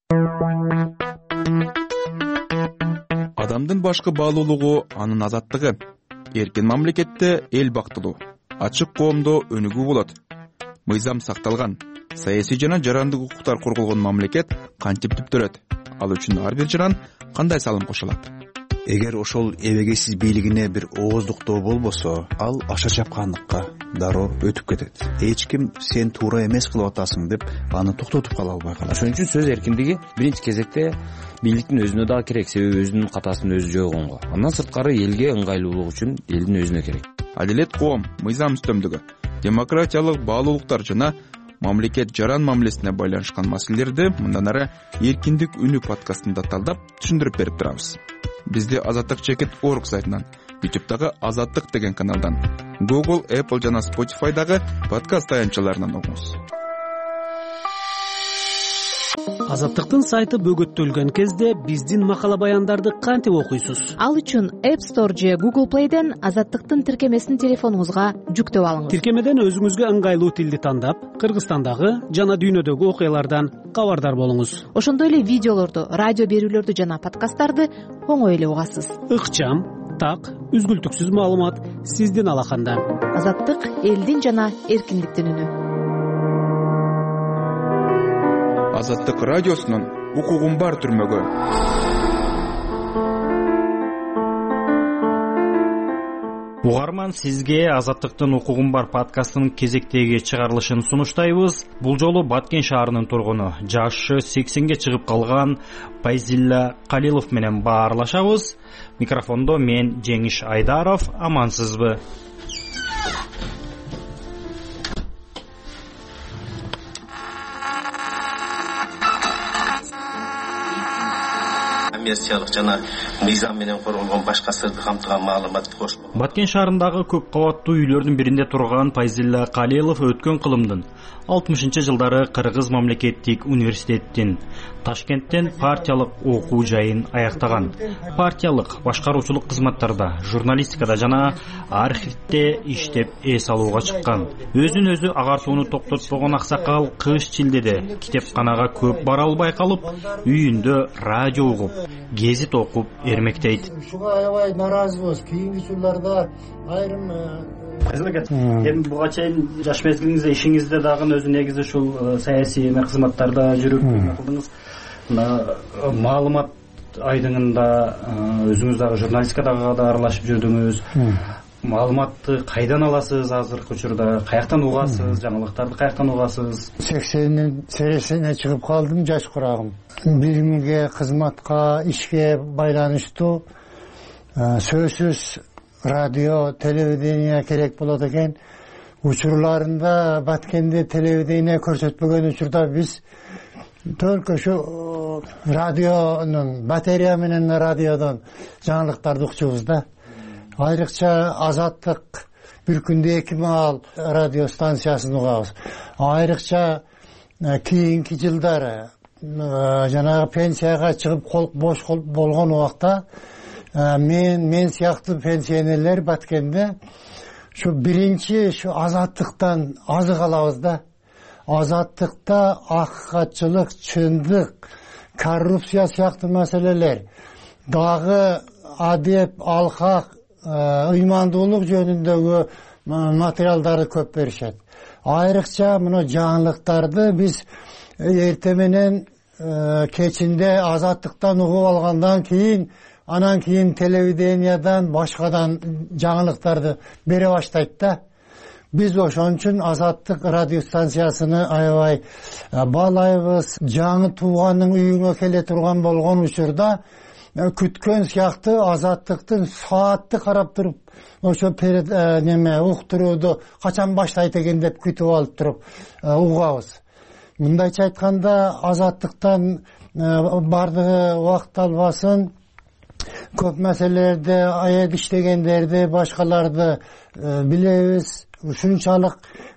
[SPEAKER 3] Адамдын башкы баалуулугу анын азаттыгы. Эркин мамлекетте эл бактылуу, ачык коомдо өнүгүү болот. Мыйзам сакталган, саясий жана жарандык укуктар корголгон мамлекет кантип түптөрөт? Ал үчүн ар бир жаран кандай салым кошулат?
[SPEAKER 5] Эгер ошол эбегейсиз бийлигине бир ооздуктоо болбосо, ал аша чапкандыкка дароо өтүп кетет. Эч ким сен туура эмес кылып атасың деп аны токтотуп кала албай калат.
[SPEAKER 4] Ошон үчүн сөз эркиндиги биринчи кезекте бийликтин өзүнө дагы керек, себеби өзүнүн катасын өзү жойгонго. Андан сырткары элге ыңгайлуулук үчүн элдин өзүнө керек.
[SPEAKER 3] Адилет коом, мыйзам үстөмдүгү, демократиялык баалуулуктар жана мамлекет жаран мамилесине байланышкан маселелерди мындан ары эркиндик үнү подкастында талдап түшүндүрүп берип турабыз. Бизди azattik.org сайтынан, YouTube'дагы Азаттык деген каналдан, Google, Apple жана Spotify'дагы подкаст таянчаларынан окуңуз.
[SPEAKER 6] Азаттыктын сайты бөгөттөлгөн кезде биздин макала баяндарды кантип окуйсуз?
[SPEAKER 1] Ал үчүн App Store же Google Play'ден Азаттыктын тиркемесин телефонуңузга жүктөп алыңыз.
[SPEAKER 6] Тиркемеден өзүңүзгө ыңгайлуу тилди тандап, Кыргызстандагы жана дүйнөдөгү окуялардан кабардар болуңуз.
[SPEAKER 1] Ошондой эле видеолорду, радио берүүлөрдү жана подкасттарды оңой эле угасыз.
[SPEAKER 6] Ыкчам, так, үзгүлтүксүз маалымат сиздин алаканда.
[SPEAKER 1] Азаттык элдин жана эркиндиктин үнү.
[SPEAKER 3] Азаттык радиосунун укугум бар түрмөгө.
[SPEAKER 7] Угарман, сизге Азаттыктын укугум бар подкастынын кезектеги чыгарылышын сунуштайбыз. Бул жолу Баткен шаарынын тургуну, жашы 80ге чыгып калган Пайзилла Калилов менен баарлашабыз. Микрофондо мен Жеңиш Айдаров. Амансызбы?
[SPEAKER 8] Коммерциялык жана мыйзам менен корголгон башка сырды камтыган маалымат кошулган.
[SPEAKER 7] Баткен шаарындагы көп кабаттуу үйлөрдүн биринде турган Пайзилла Калилов өткөн кылымдын 60-жылдары Кыргыз мамлекеттик университеттин Ташкенттен партиялык окуу жайын аяктаган. Партиялык башкаруучулук кызматтарда, журналистикада жана архивде иштеп эс алууга чыккан. Өзүн өзү агартууну токтотпогон аксакал кыш чилдеде китепканага көп бара албай калып, үйүндө радио угуп, гезит окуп эрмектейт.
[SPEAKER 9] Ушуга аябай нааразыбыз. Кийинки жылдарда айрым
[SPEAKER 7] Эми буга чейин жаш мезгилиңизде ишиңизде дагы өзү негизи ушул саясий кызматтарда жүрүп кылдыңыз. Маалымат айдыңында өзүңүз дагы журналистикада да аралашып жүрдүңүз. Маалыматты кайдан аласыз азыркы учурда? Каяктан угасыз? Жаңылыктарды каяктан угасыз?
[SPEAKER 9] 80-нин сересине чыгып калдым, жаш курагым. Билимге, кызматка, ишке байланыштуу сөзсүз радио, телевидение керек болот экен. Учурларында Баткенде телевидение көрсөтпөгөн учурда биз только ошо радионун, батарея менен радиодон жаңылыктарды укчубуз да. Айрыкча Азаттык бир күндө 2 маал радио станциясын угабыз. Айрыкча кийинки жылдары жанагы пенсияга чыгып бош болгон убакта мен сыяктуу пенсионерлер Баткенде şu birinci şu Azattıktan azık alabız da. Azattıkta hakikatçılık, çındık, korrupsiya siyaktı meseleler, dağı adep, alkak, uymandуулuk жөнүндөгү материалдарды көп беришет. Айрыкча мына жаңылыктарды биз эрте менен кечинде Азаттыктан угуп алгандан кийин анан кийин телевидениядан башкадан жаңылыктарды бере баштайт да. Биз ошон үчүн Азаттык радио станциясыны аябай баалайбыз. Жаңы тууганын үйүңө келе турган болгон учурда күткөн сыяктуу Азаттыктын саатты карап туруп, ошо уктурууду качан баштайт экен деп күтүп алып туруп угабыз. Мындайча айтканда Азаттыктан бардыгы убакыт албасын, көп маселелерде аяд иштегендерди, башкаларды билебиз. Ушунчалык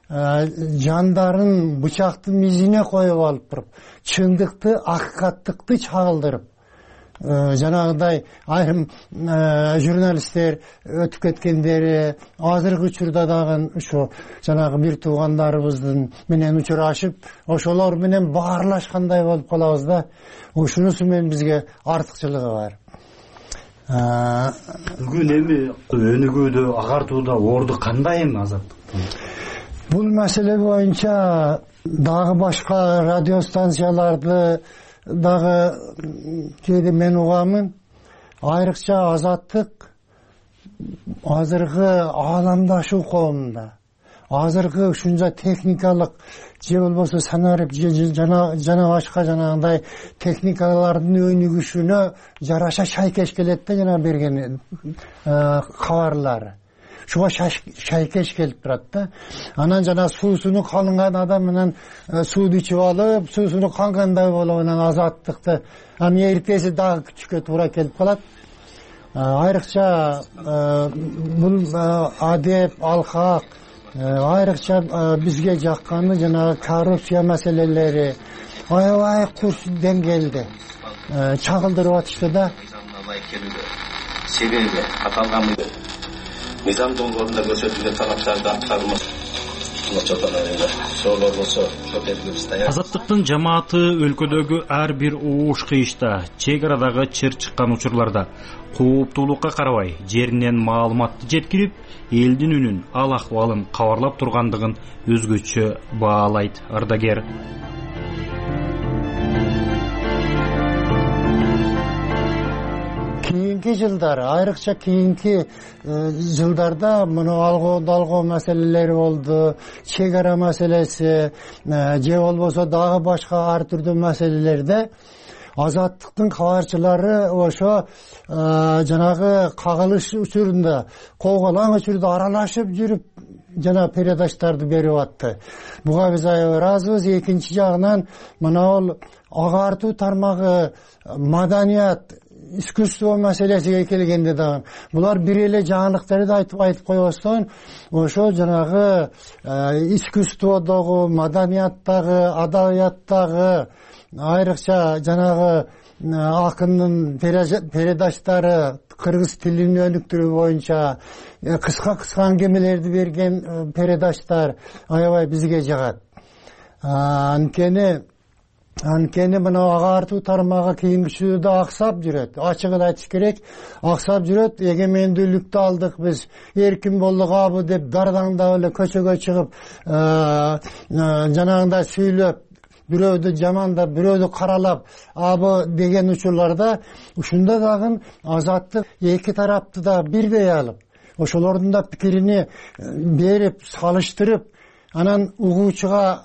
[SPEAKER 9] жандарын бычактын мизине коюп алып туруп, чындыкты, акыйкаттыкты чагылдырып, жанагыдай айрым журналисттер өтүп кеткендери, азыркы учурда дагы ушу жанагы бир туугандарыбыздын менен учурашып, ошолор менен баарлашкандай болуп калабыз да. Ушунусу менен бизге артыкчылыгы бар.
[SPEAKER 7] Бүгүн эми өнүгүүдө, агартууда орду кандай эми Азаттыктын?
[SPEAKER 9] Бул маселе боюнча дагы башка радио станцияларды дагы кээде мен угамын. Айрыкча Азаттык азыркы ааламдашуу коомунда, азыркы ушунча техникалык же болбосо санарип жана башка жанагындай техникалардын өнүгүшүнө жараша шайкеш келет да жана берген кабарлары. ушуга шайкеш келип турат да. Анан жана суусуну калынган адам менен сууну ичип алып, суусуну кангандай болуп анан азаттыкты анын эртеси дагы күчүккө туура келип калат. Айрыкча бул адеп, алкак, айрыкча бизге жакканы жанагы коррупция маселелери аябай курс деңгээлде чагылдырып атышты да.
[SPEAKER 8] Себеби аталган мыйзам долбоорунда көрсөтүлгөн талаптарды аткарылмак.
[SPEAKER 7] Азаттыктын жамааты өлкөдөгү ар бир ууш кыйышта, чек арадагы чыр чыккан учурларда кооптуулукка карабай жеринен маалыматты жеткирип, элдин үнүн, ал акыбалын кабарлап тургандыгын өзгөчө баалайт ардагер.
[SPEAKER 9] Кийинки жылдар, айрыкча кийинки жылдарда муну алгоо маселелери болду, чек ара маселеси, же болбосо дагы башка ар түрдүү маселелерде азаттыктын кабарчылары ошо жанагы кагылыш учурунда, коголаң учурда аралашып жүрүп жана передаштарды берип атты. Буга биз аябай ыраазыбыз. Экинчи жагынан мына агартуу тармагы, маданият, искусство маселесиге келгенде дагы булар бир эле жаңылыктарды айтып койбостон, ошо жанагы искусстводогу, маданияттагы, адабияттагы, айрыкча жанагы акындын передаштары кыргыз тилин өнүктүрүү боюнча кыска аңгемелерди берген передаштар аябай бизге жагат. Анткени мына агартуу тармагы кийинки учурда аксап жүрөт. Ачыгын айтыш керек, аксап жүрөт. Эгемендүүлүктү алдык биз, эркин болдук абы деп дардаңдап эле көчөгө чыгып, жанагындай сүйлөп, бирөөдү жамандап, бирөөдү каралап абы деген учурларда ушунда дагы азаттык эки тарапты да бирдей алып, ошолордун да пикирини берип, салыштырып, анан угуучуга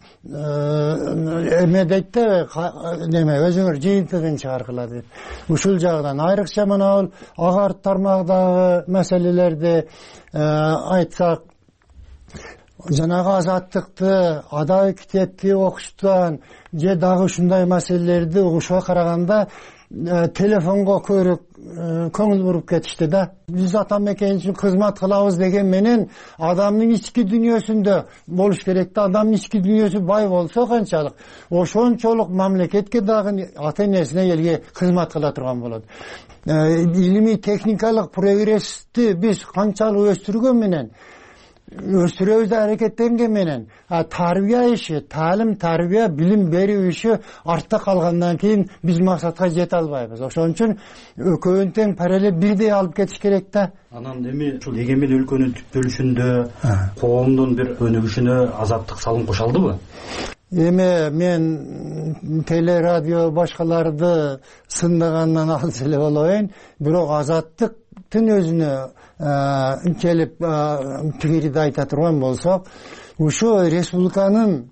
[SPEAKER 9] эме дейт да, өзүңөр жыйынтыгын чыгаргыла деп. Ушул жагынан айрыкча мына агартуу тармагындагы маселелерди айтсак, жанагы азаттыкты, адабий китепти окуштан же дагы ушундай маселелерди угушуга караганда телефонго көбүрөөк көңүл буруп кетишти да. Биз ата мекен үчүн кызмат кылабыз деген менен адамдын ички дүйнөсүндө болуш керек да. Адамдын ички дүйнөсү бай болсо канчалык, ошончолук мамлекетке дагы, ата энесине, элге кызмат кыла турган болот. Илимий техникалык прогрессти биз канчалык өстүргөн менен, өстүрөбүз аракеттенген менен тарбия иши, таалим, тарбия, билим берүү иши артта калгандан кийин биз максатка жете албайбыз. Ошон үчүн экөөнүн тең параллель бирдей алып кетиш керек да.
[SPEAKER 7] Анан эми ушул эгемен өлкөнүн түптөлүшүндө коомдун бир өнүгүшүнө азаттык салым кошо алдыбы?
[SPEAKER 9] Эми мен телерадио башкаларды сындагандан алыс эле болоюн, бирок азаттыктын өзүнө келип пикирди айта турган болсок, ушу республиканын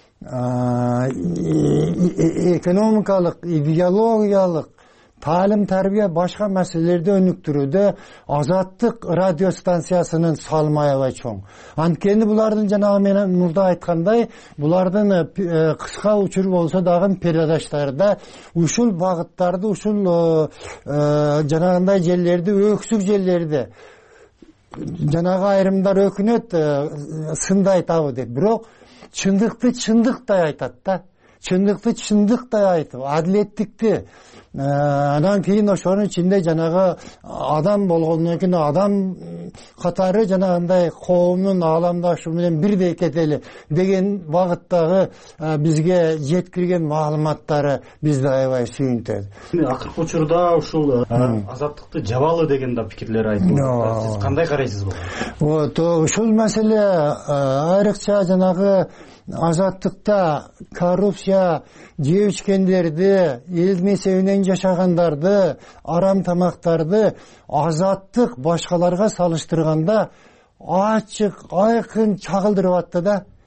[SPEAKER 9] экономикалык, идеологиялык, таалим, тарбия, башка маселелерди өнүктүрүүдө азаттык радио станциясынын салымы аябай чоң. Анткени булардын жанагы мен мурда айткандай, булардын кыска учур болсо дагы передаштарда ушул багыттарды, ушул жанагындай жерлерди, өксүк жерлерди жанагы айрымдар өкүнөт, сындай табы деп, бирок чындыкты чындыктай айтат да. Чындыкты чындыктай айтып, адилеттикти, анан кийин ошонун ичинде жанагы адам болгондон кийин адам катары жанагындай коомдун ааламдашы менен бирдей кетели деген багыттагы бизге жеткирген маалыматтары бизди аябай сүйүнтөт.
[SPEAKER 7] Акыркы учурда ушул азаттыкты жабалы деген да пикирлер айтылат. Сиз кандай карайсыз буга?
[SPEAKER 9] Ушул маселе айрыкча жанагы азаттыкта коррупция, жеп ичкендерди, элдин эсебинен жашагандарды, арам тамактарды азаттык башкаларга салыштырганда ачык, айкын чагылдырып атты да.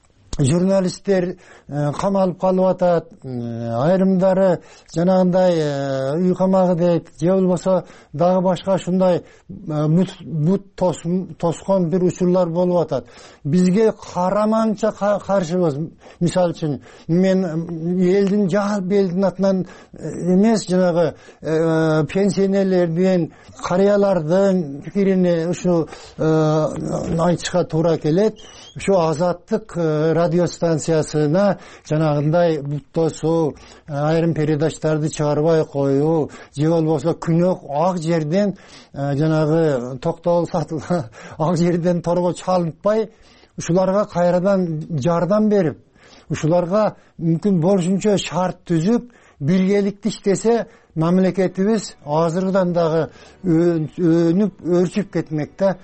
[SPEAKER 9] журналисттер камалып калып атат, айрымдары жанагындай үй камагы дейт, же болбосо дагы башка ушундай бут тоскон бир учурлар болуп атат. Бизге караманча каршыбыз. Мисалы үчүн мен элдин жалпы элдин атынан эмес, жанагы пенсионерлердин, карыялардын пикирине ушу айтышка туура келет. Ушу Азаттык радио станциясына жанагындай буттосуу, айрым передачтарды чыгарбай коюу, же болбосо күнөк ак жерден жанагы токтогул сатылган ак жерден торго чалынтпай, ушуларга кайрадан жардам берип, ушуларга мүмкүн болушунча шарт түзүп, биргеликте иштесе, мамлекетибиз азырдан дагы өнүп, өрчүп кетмек да.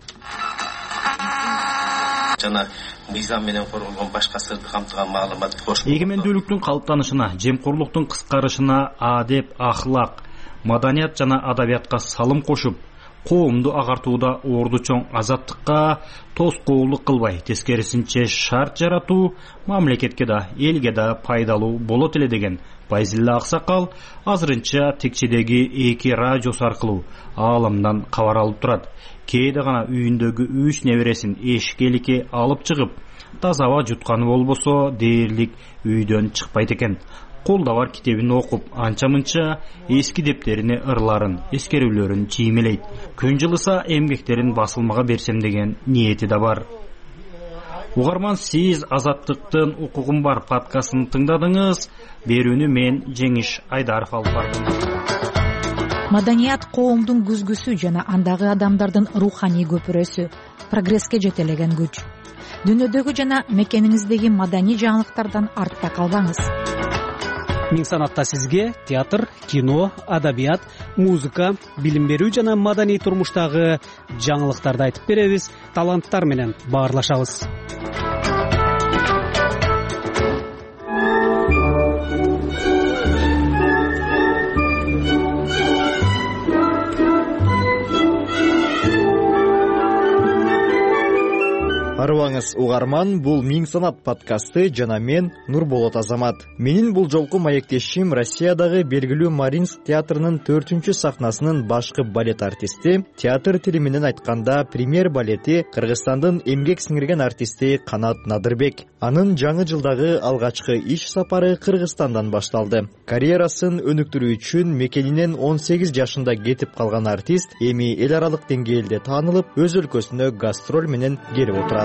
[SPEAKER 8] Жана мыйзам менен корголгон башка сырды камтыган маалымат кош.
[SPEAKER 7] Эгемендүүлүктүн калыптанышына, жемкорлуктун кыскарышына адеп, ахлак, маданият жана адабиятка салым кошуп, коомду агартууда орду чоң азаттыкка тоскоолдук кылбай, тескерисинче шарт жаратуу мамлекетке да, элге да пайдалуу болот эле деген Байзилла Аксакал азырынча текчедеги 2 радиосу аркылуу ааламдан кабар алып турат. Кээде гана үйүндөгү 3 небересин эшикеликке алып чыгып, таза аба жутканы болбосо дээрлик үйдөн чыкпайт экен. Колдо бар китебин окуп, анча-мынча эски дептерине ырларын, эскерүүлөрүн чиймелейт. Күн жылыса эмгектерин басылмага берсем деген ниети да бар. Угарман, сиз Азаттыктын укугум бар подкастын тыңдадыңыз. Берүүнү мен Жеңиш Айдаров алып бардым.
[SPEAKER 1] Маданият коомдун күзгүсү жана андагы адамдардын руханий көпүрөсү, прогресске жетелеген күч. Дүйнөдөгү жана мекениңиздеги маданий жаңылыктардан артта калбаңыз.
[SPEAKER 6] Миң санатта сизге театр, кино, адабият, музыка, билим берүү жана маданий турмуштагы жаңылыктарды айтып беребиз, таланттар менен баарлашабыз.
[SPEAKER 10] Арыбаңыз угарман, бул Миң санат подкасты жана мен Нурболот Азамат. Менин бул жолку маектешим Россиядагы белгилүү Маринск театрынын 4-чү сахнасынын башкы балет артисти, театр тили менен айтканда премьер балети Кыргызстандын эмгек сиңирген артисти Канат Надырбек. Анын жаңы жылдагы алгачкы иш сапары Кыргызстандан башталды. Карьерасын өнүктүрүү үчүн мекенинен 18 жашында кетип калган артист эми эл аралык деңгээлде таанылып, өз өлкөсүнө гастроль менен келип отурат.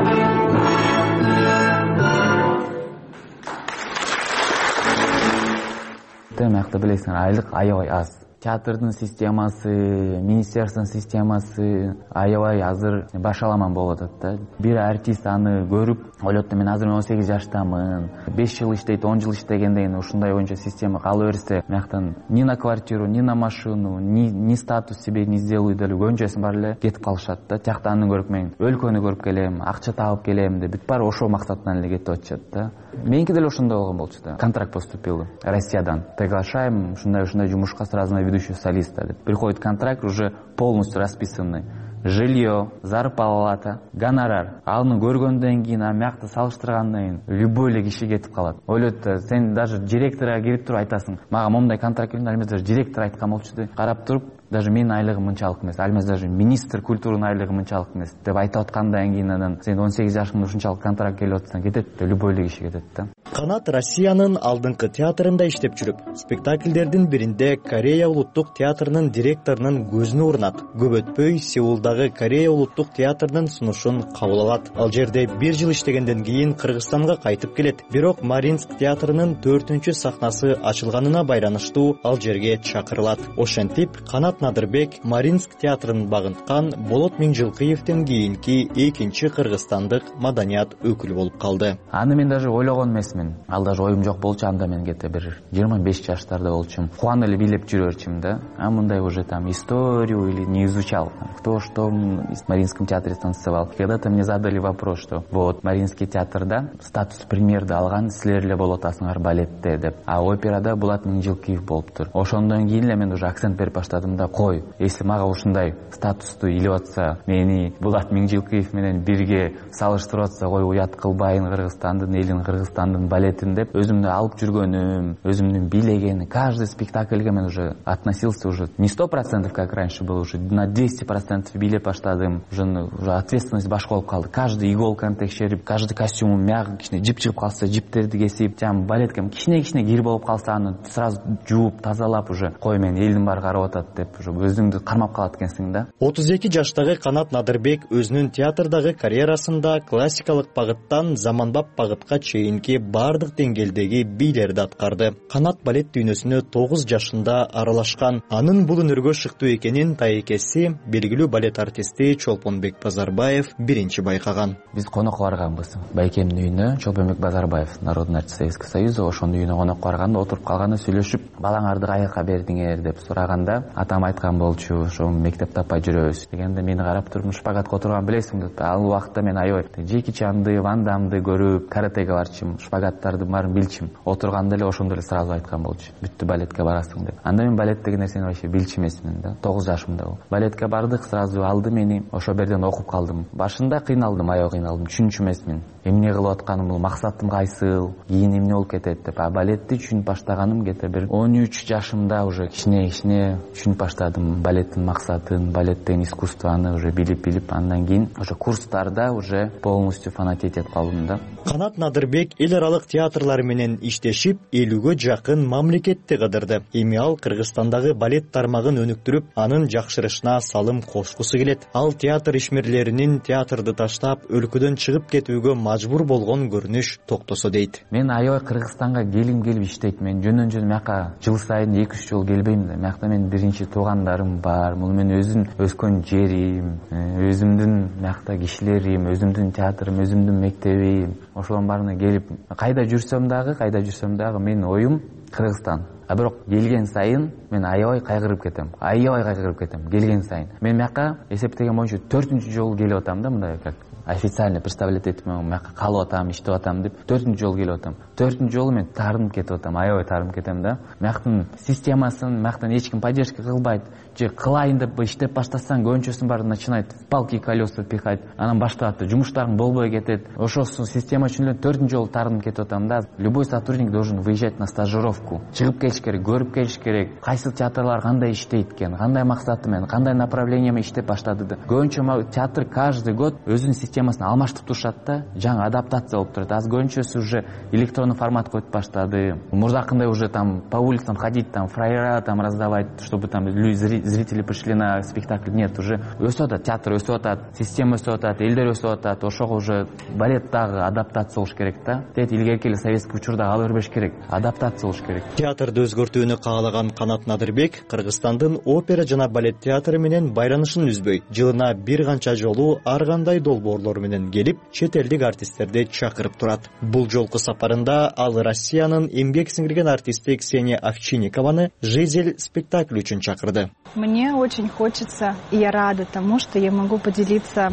[SPEAKER 11] Мыякта билесиңер, айлык аябай аз. Театрдын системасы, министерствонун системасы аябай азыр башаламан болуп атат да. Бир артист аны көрүп, ойлойт, мен азыр 18 жаштамын, 5 жыл иштейт, 10 жыл иштегенден кийин ушундай боюнча система кала берсе, мыяктан ни на квартиру, ни на машину, ни статус себе не сделаю деле көбүнчөсүн баары эле кетип калышат да. Тиякта аны көрүп, мен өлкөнү көрүп келем, акча таап келем деп бүт баары ошол максаттан эле кетип атышат да. Меники деле ошондой болгон болчу да. Контракт поступил Россиядан. Приглашаем ушундай жумушка сразу на ведущего солиста деп. Приходит контракт уже полностью расписанный. Жилье, зарплата, гонорар. Аны көргөндөн кийин, мыякты салыштыргандан кийин любой эле киши кетип калат. Ойлойт, сен даже директорго кирип туруп айтасың, мага момундай контракт берди, ал эмес даже директор айткан болчу деп карап туруп, даже менин айлыгым мынчалык эмес, ал эмес даже министр культурунун айлыгы мынчалык эмес деп айтып аткандан кийин анан сен 18 жашыңда ушунчалык контракт келип атсаң, кетет да, любой эле киши кетет да.
[SPEAKER 10] Канат Россиянын алдыңкы театрында иштеп жүрүп, спектакльдердин биринде Корея улуттук театрынын директорунун көзүнө урунат. Көп өтпөй Сеулдагы Корея улуттук театрынын сунушун кабыл алат. Ал жерде 1 жыл иштегенден кийин Кыргызстанга кайтып келет. Бирок Маринск театрынын 4-чү сахнасы ачылганына байланыштуу ал жерге чакырылат. Ошентип Канат Надырбек Маринск театрын багынткан Болот Миңжилкыевден кийинки экинчи кыргызстандык маданият өкүлү болуп калды.
[SPEAKER 11] Аны мен даже ойлогон эмесмин. Ал даже оюм жок болчу, анда мен где-то бир 25 жаштарда болчумун. Кубанып эле бийлеп жүрө берчүмүн да. А мындай уже там историю или не изучал. Кто что в Маринском театре танцевал. Когда-то мне задали вопрос, что вот Маринский театрда статус премьерди алган силер эле болуп атасыңар балетте деп. А операда Болот Миңжилкыев болуптур. Ошондон кийин эле мен уже акцент берип баштадым да, кой, если мага ушундай статусту илип атса, мени Булат Миңжилкиев менен бирге салыштырып атса, кой уят кылбайын Кыргызстандын элин, Кыргызстандын балетин деп өзүмдү алып жүргөнүм, өзүмдүн билегени, каждый спектакльге мен уже относился уже не 100%, как раньше было, уже на 200% билеп баштадым. Уже ответственность башка болуп калды. Каждый иголканы текшерип, каждый костюмун мягы кичине жип чыгып калса, жиптерди кесип, жам балетке кичине кир болуп калса, аны сразу жууп, тазалап уже кой мен элдин баары карап атат деп уже өзүңдү кармап калат экенсиң да.
[SPEAKER 10] 32 жаштагы Канат Надырбек өзүнүн театрдагы карьерасында классикалык багыттан заманбап багытка чейинки бардык деңгээлдеги бийлерди аткарды. Канат балет дүйнөсүнө 9 жашында аралашкан. Анын бул өнөргө шыктуу экенин тайекеси, белгилүү балет артисти Чолпонбек Базарбаев биринчи байкаган.
[SPEAKER 11] Биз конокко барганбыз. Байкемдин үйүнө Чолпонбек Базарбаев, народный артист Советский Союза, ошонун үйүнө конокко барганда отуруп калганда сүйлөшүп, балаңарды каяка бердиңер деп сураганда, атам айткан болчу, ошо мектеп таппай жүрөбүз дегенде мени карап туруп, шпагатка отурган билесиң деп. Ал убакта мен аябай Джеки Чанды, Ван Дамды көрүп, каратеге барчым, шпагаттарды баарын билчим. Отурганда эле ошондо эле сразу айткан болчу, бүттү балетке барасың деп. Анда мен балет деген нерсени вообще билчү эмесмин да, 9 жашымда бул. Балетке бардык, сразу алды мени, ошо жерден окуп калдым. Башында кыйналдым, аябай кыйналдым, түшүнчү эмесмин. Эмне кылып атканым, бул максатым кайсыл, кийин эмне болуп кетет деп. Балетти түшүнүп баштаганым где-то бир 13 жашымда уже кичине түшүнүп баштадым балеттин максатын, балеттен искусствону уже билип, андан кийин ошо курстарда уже полностью фанатеть этип калдым да.
[SPEAKER 10] Канат Надырбек эл аралык театрлар менен иштешип, 50гө жакын мамлекетти кыдырды. Эми ал Кыргызстандагы балет тармагын өнүктүрүп, анын жакшырышына салым кошкусу келет. Ал театр ишмерлеринин театрды таштап, өлкөдөн чыгып кетүүгө мажбур болгон көрүнүш токтосо дейт.
[SPEAKER 11] Мен аябай Кыргызстанга келип иштейт. Мен жөн мияка жыл сайын 2-3 жолу келбейм да. Миякта мен биринчи туугандарым бар. Бул мен өзүм өскөн жерим, өзүмдүн миякта кишилерим, өзүмдүн театрым, өзүмдүн мектебим. Ошолордун баарына келип, кайда жүрсөм дагы менин оюм Кыргызстан. Бирок келген сайын мен аябай кайгырып кетем. Келген сайын. Мен мияка эсептеген боюнча 4-үнчү жолу келип атам да, мындай как официально представлять этип мияка калып атам, иштеп атам деп 4-үнчү жолу келип атам. 4-үнчү жолу мен таарынып кетип атам, аябай таарынып кетем да. Мияктын системасын, мияктан эч ким поддержка кылбайт. Же кылайын деп иштеп баштасаң, көбүнчөсүн баары начинает в палки и колеса пихать. Анан баштап жумуштарың болбой кетет. Ошол система үчүн эле 4-үнчү жолу таарынып кетип атам да. Любой сотрудник должен выезжать на стажировку. Чыгып келиш керек, көрүп келиш керек. Кайсы театрлар кандай иштейт экен, кандай максаты менен, кандай направление менен иштеп баштады да. Көбүнчө театр каждый год өзүнүн системасын алмаштырып турушат да, жаңы адаптация болуп турат. Аз көбүнчөсү уже электронный формат коюп баштады. Мурдакындай уже там по улицам ходить, там фраера там раздавать, чтобы там зрители пришли на спектакль. Нет, уже өсүп атат, театр өсүп атат, система өсүп атат, элдер өсүп атат. Ошого уже балет дагы адаптация болуш керек да. Тет илгерки эле советский учурда ала бербеш керек, адаптация болуш керек.
[SPEAKER 10] Театрды өзгөртүүнү каалаган Канат Надырбек Кыргызстандын опера жана балет театры менен байланышын үзбөй, жылына бир канча жолу ар кандай долбоорлор менен келип, чет элдик артисттерди чакырып турат. Бул жолку сапарында ал Россиянын эмгек сиңирген артисти Ксения Овчинникованы «Жизель» спектакль үчүн чакырды.
[SPEAKER 12] Мне очень хочется, и я рада тому, что я могу поделиться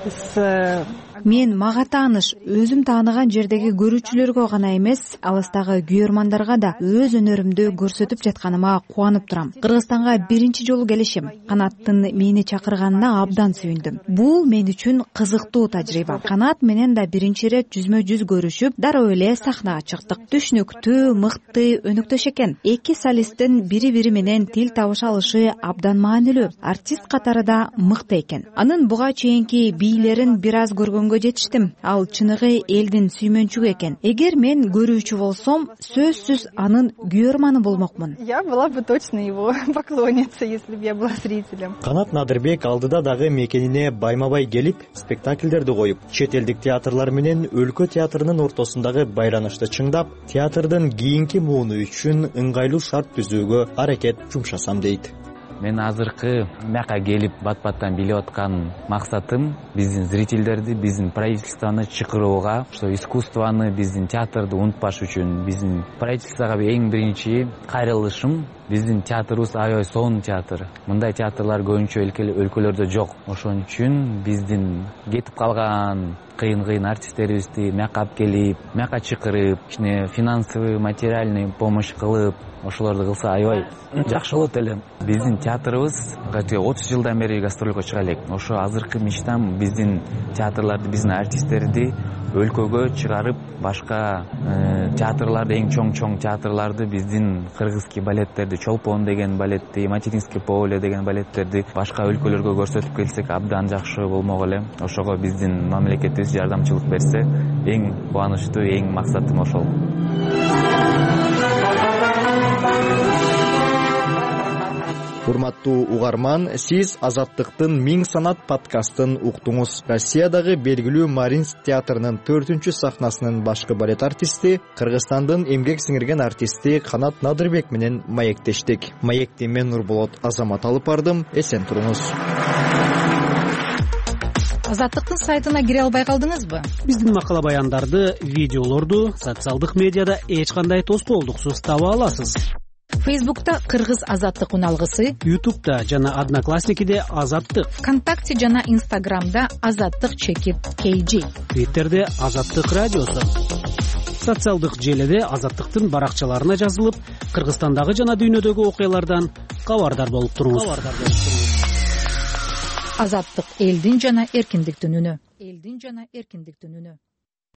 [SPEAKER 12] с...
[SPEAKER 1] Мен мага тааныш, өзүм тааныган жердеги көрүүчүлөргө гана эмес, алыстагы күйөрмандарга да өз өнөрүмдү көрсөтүп жатканыма кубанып турам. Кыргызстанга биринчи жолу келишим. Канаттын мени чакырганына абдан сүйүндүм. Бул мен үчүн кызыктуу тажрыйба. Канат менен да биринчи ирет жүзмө-жүз көрүшүп, дароо эле сахнага чыктык. Түшүнүктүү, мыкты, өнөктөш экен. Эки солисттин бири-бири менен тил табыша алышы абдан маанилүү. Артист катары да мыкты экен. Анын буга чейинки бийлерин бир аз көргөн жетиштим. Ал чыныгы элдин сүймөнчүгү экен. Эгер мен көрүүчү болсом, сөзсүз анын күйөрманы болмокмун.
[SPEAKER 12] Я была бы точно его поклонница, если бы я была зрителем.
[SPEAKER 10] Канат Надырбек алдыда дагы мекенине байма-бай келип, спектакльдерди коюп, чет элдик театрлар менен өлкө театрынын ортосундагы байланышты чыңдап, театрдын кийинки мууну үчүн ыңгайлуу шарт түзүүгө аракет жумшасам дейт.
[SPEAKER 11] Мен азыркы мияка келип бат-баттан билип аткан максатым биздин зрительдерди, биздин правительствону чакырууга, что искусствону, биздин театрды унутпаш үчүн биздин правительствого эң биринчи кайрылышым биздин театрыбыз аябай сонун театр. Мындай театрлар көбүнчө өлкөлөрдө жок. Ошон үчүн биздин кетип калган кыйын артисттерибизди мияка алып келип, мияка чакырып, кичине финансовый, материальный помощь кылып, ошолорду кылса аябай жакшы болот эле. Биздин театрыбыз 30 жылдан бери гастролго чыга элек. Ошо азыркы мечтам биздин театрларды, биздин артисттерди өлкөгө чыгарып, башка театрларды, эң чоң театрларды, биздин кыргызский балеттерди, Чолпон деген балетти, Материнский поле деген балеттерди башка өлкөлөргө көрсөтүп келсек абдан жакшы болмок эле. Ошого биздин мамлекетибиз жардамчылык берсе, эң кубанычтуу, эң максатым ошол.
[SPEAKER 10] Урматтуу угарман, сиз Азаттыктын Миң санат подкастын уктуңуз. Россиядагы белгилүү Маринск театрынын 4-чү сахнасынын башкы балет артисти, Кыргызстандын эмгек сиңирген артисти Канат Надырбек менен маектештик. Маекти мен Нурболот Азамат алып бардым. Эсен туруңуз.
[SPEAKER 1] Азаттыктын сайтына кире албай калдыңызбы?
[SPEAKER 6] Биздин макала баяндарды, видеолорду социалдык медиада эч кандай тоскоолдуксуз таба аласыз.
[SPEAKER 1] Фейсбукта Кыргыз Азаттык уналгысы,
[SPEAKER 6] Ютубта жана Одноклассникиде Азаттык,
[SPEAKER 1] ВКонтакте жана Инстаграмда Азаттык _KG,
[SPEAKER 6] Твиттерде Азаттык радиосу. Социалдык желеде Азаттыктын баракчаларына жазылып, Кыргызстандагы жана дүйнөдөгү окуялардан кабардар болуп туруңуз.
[SPEAKER 1] Азаттык элдин жана эркиндиктин үнү.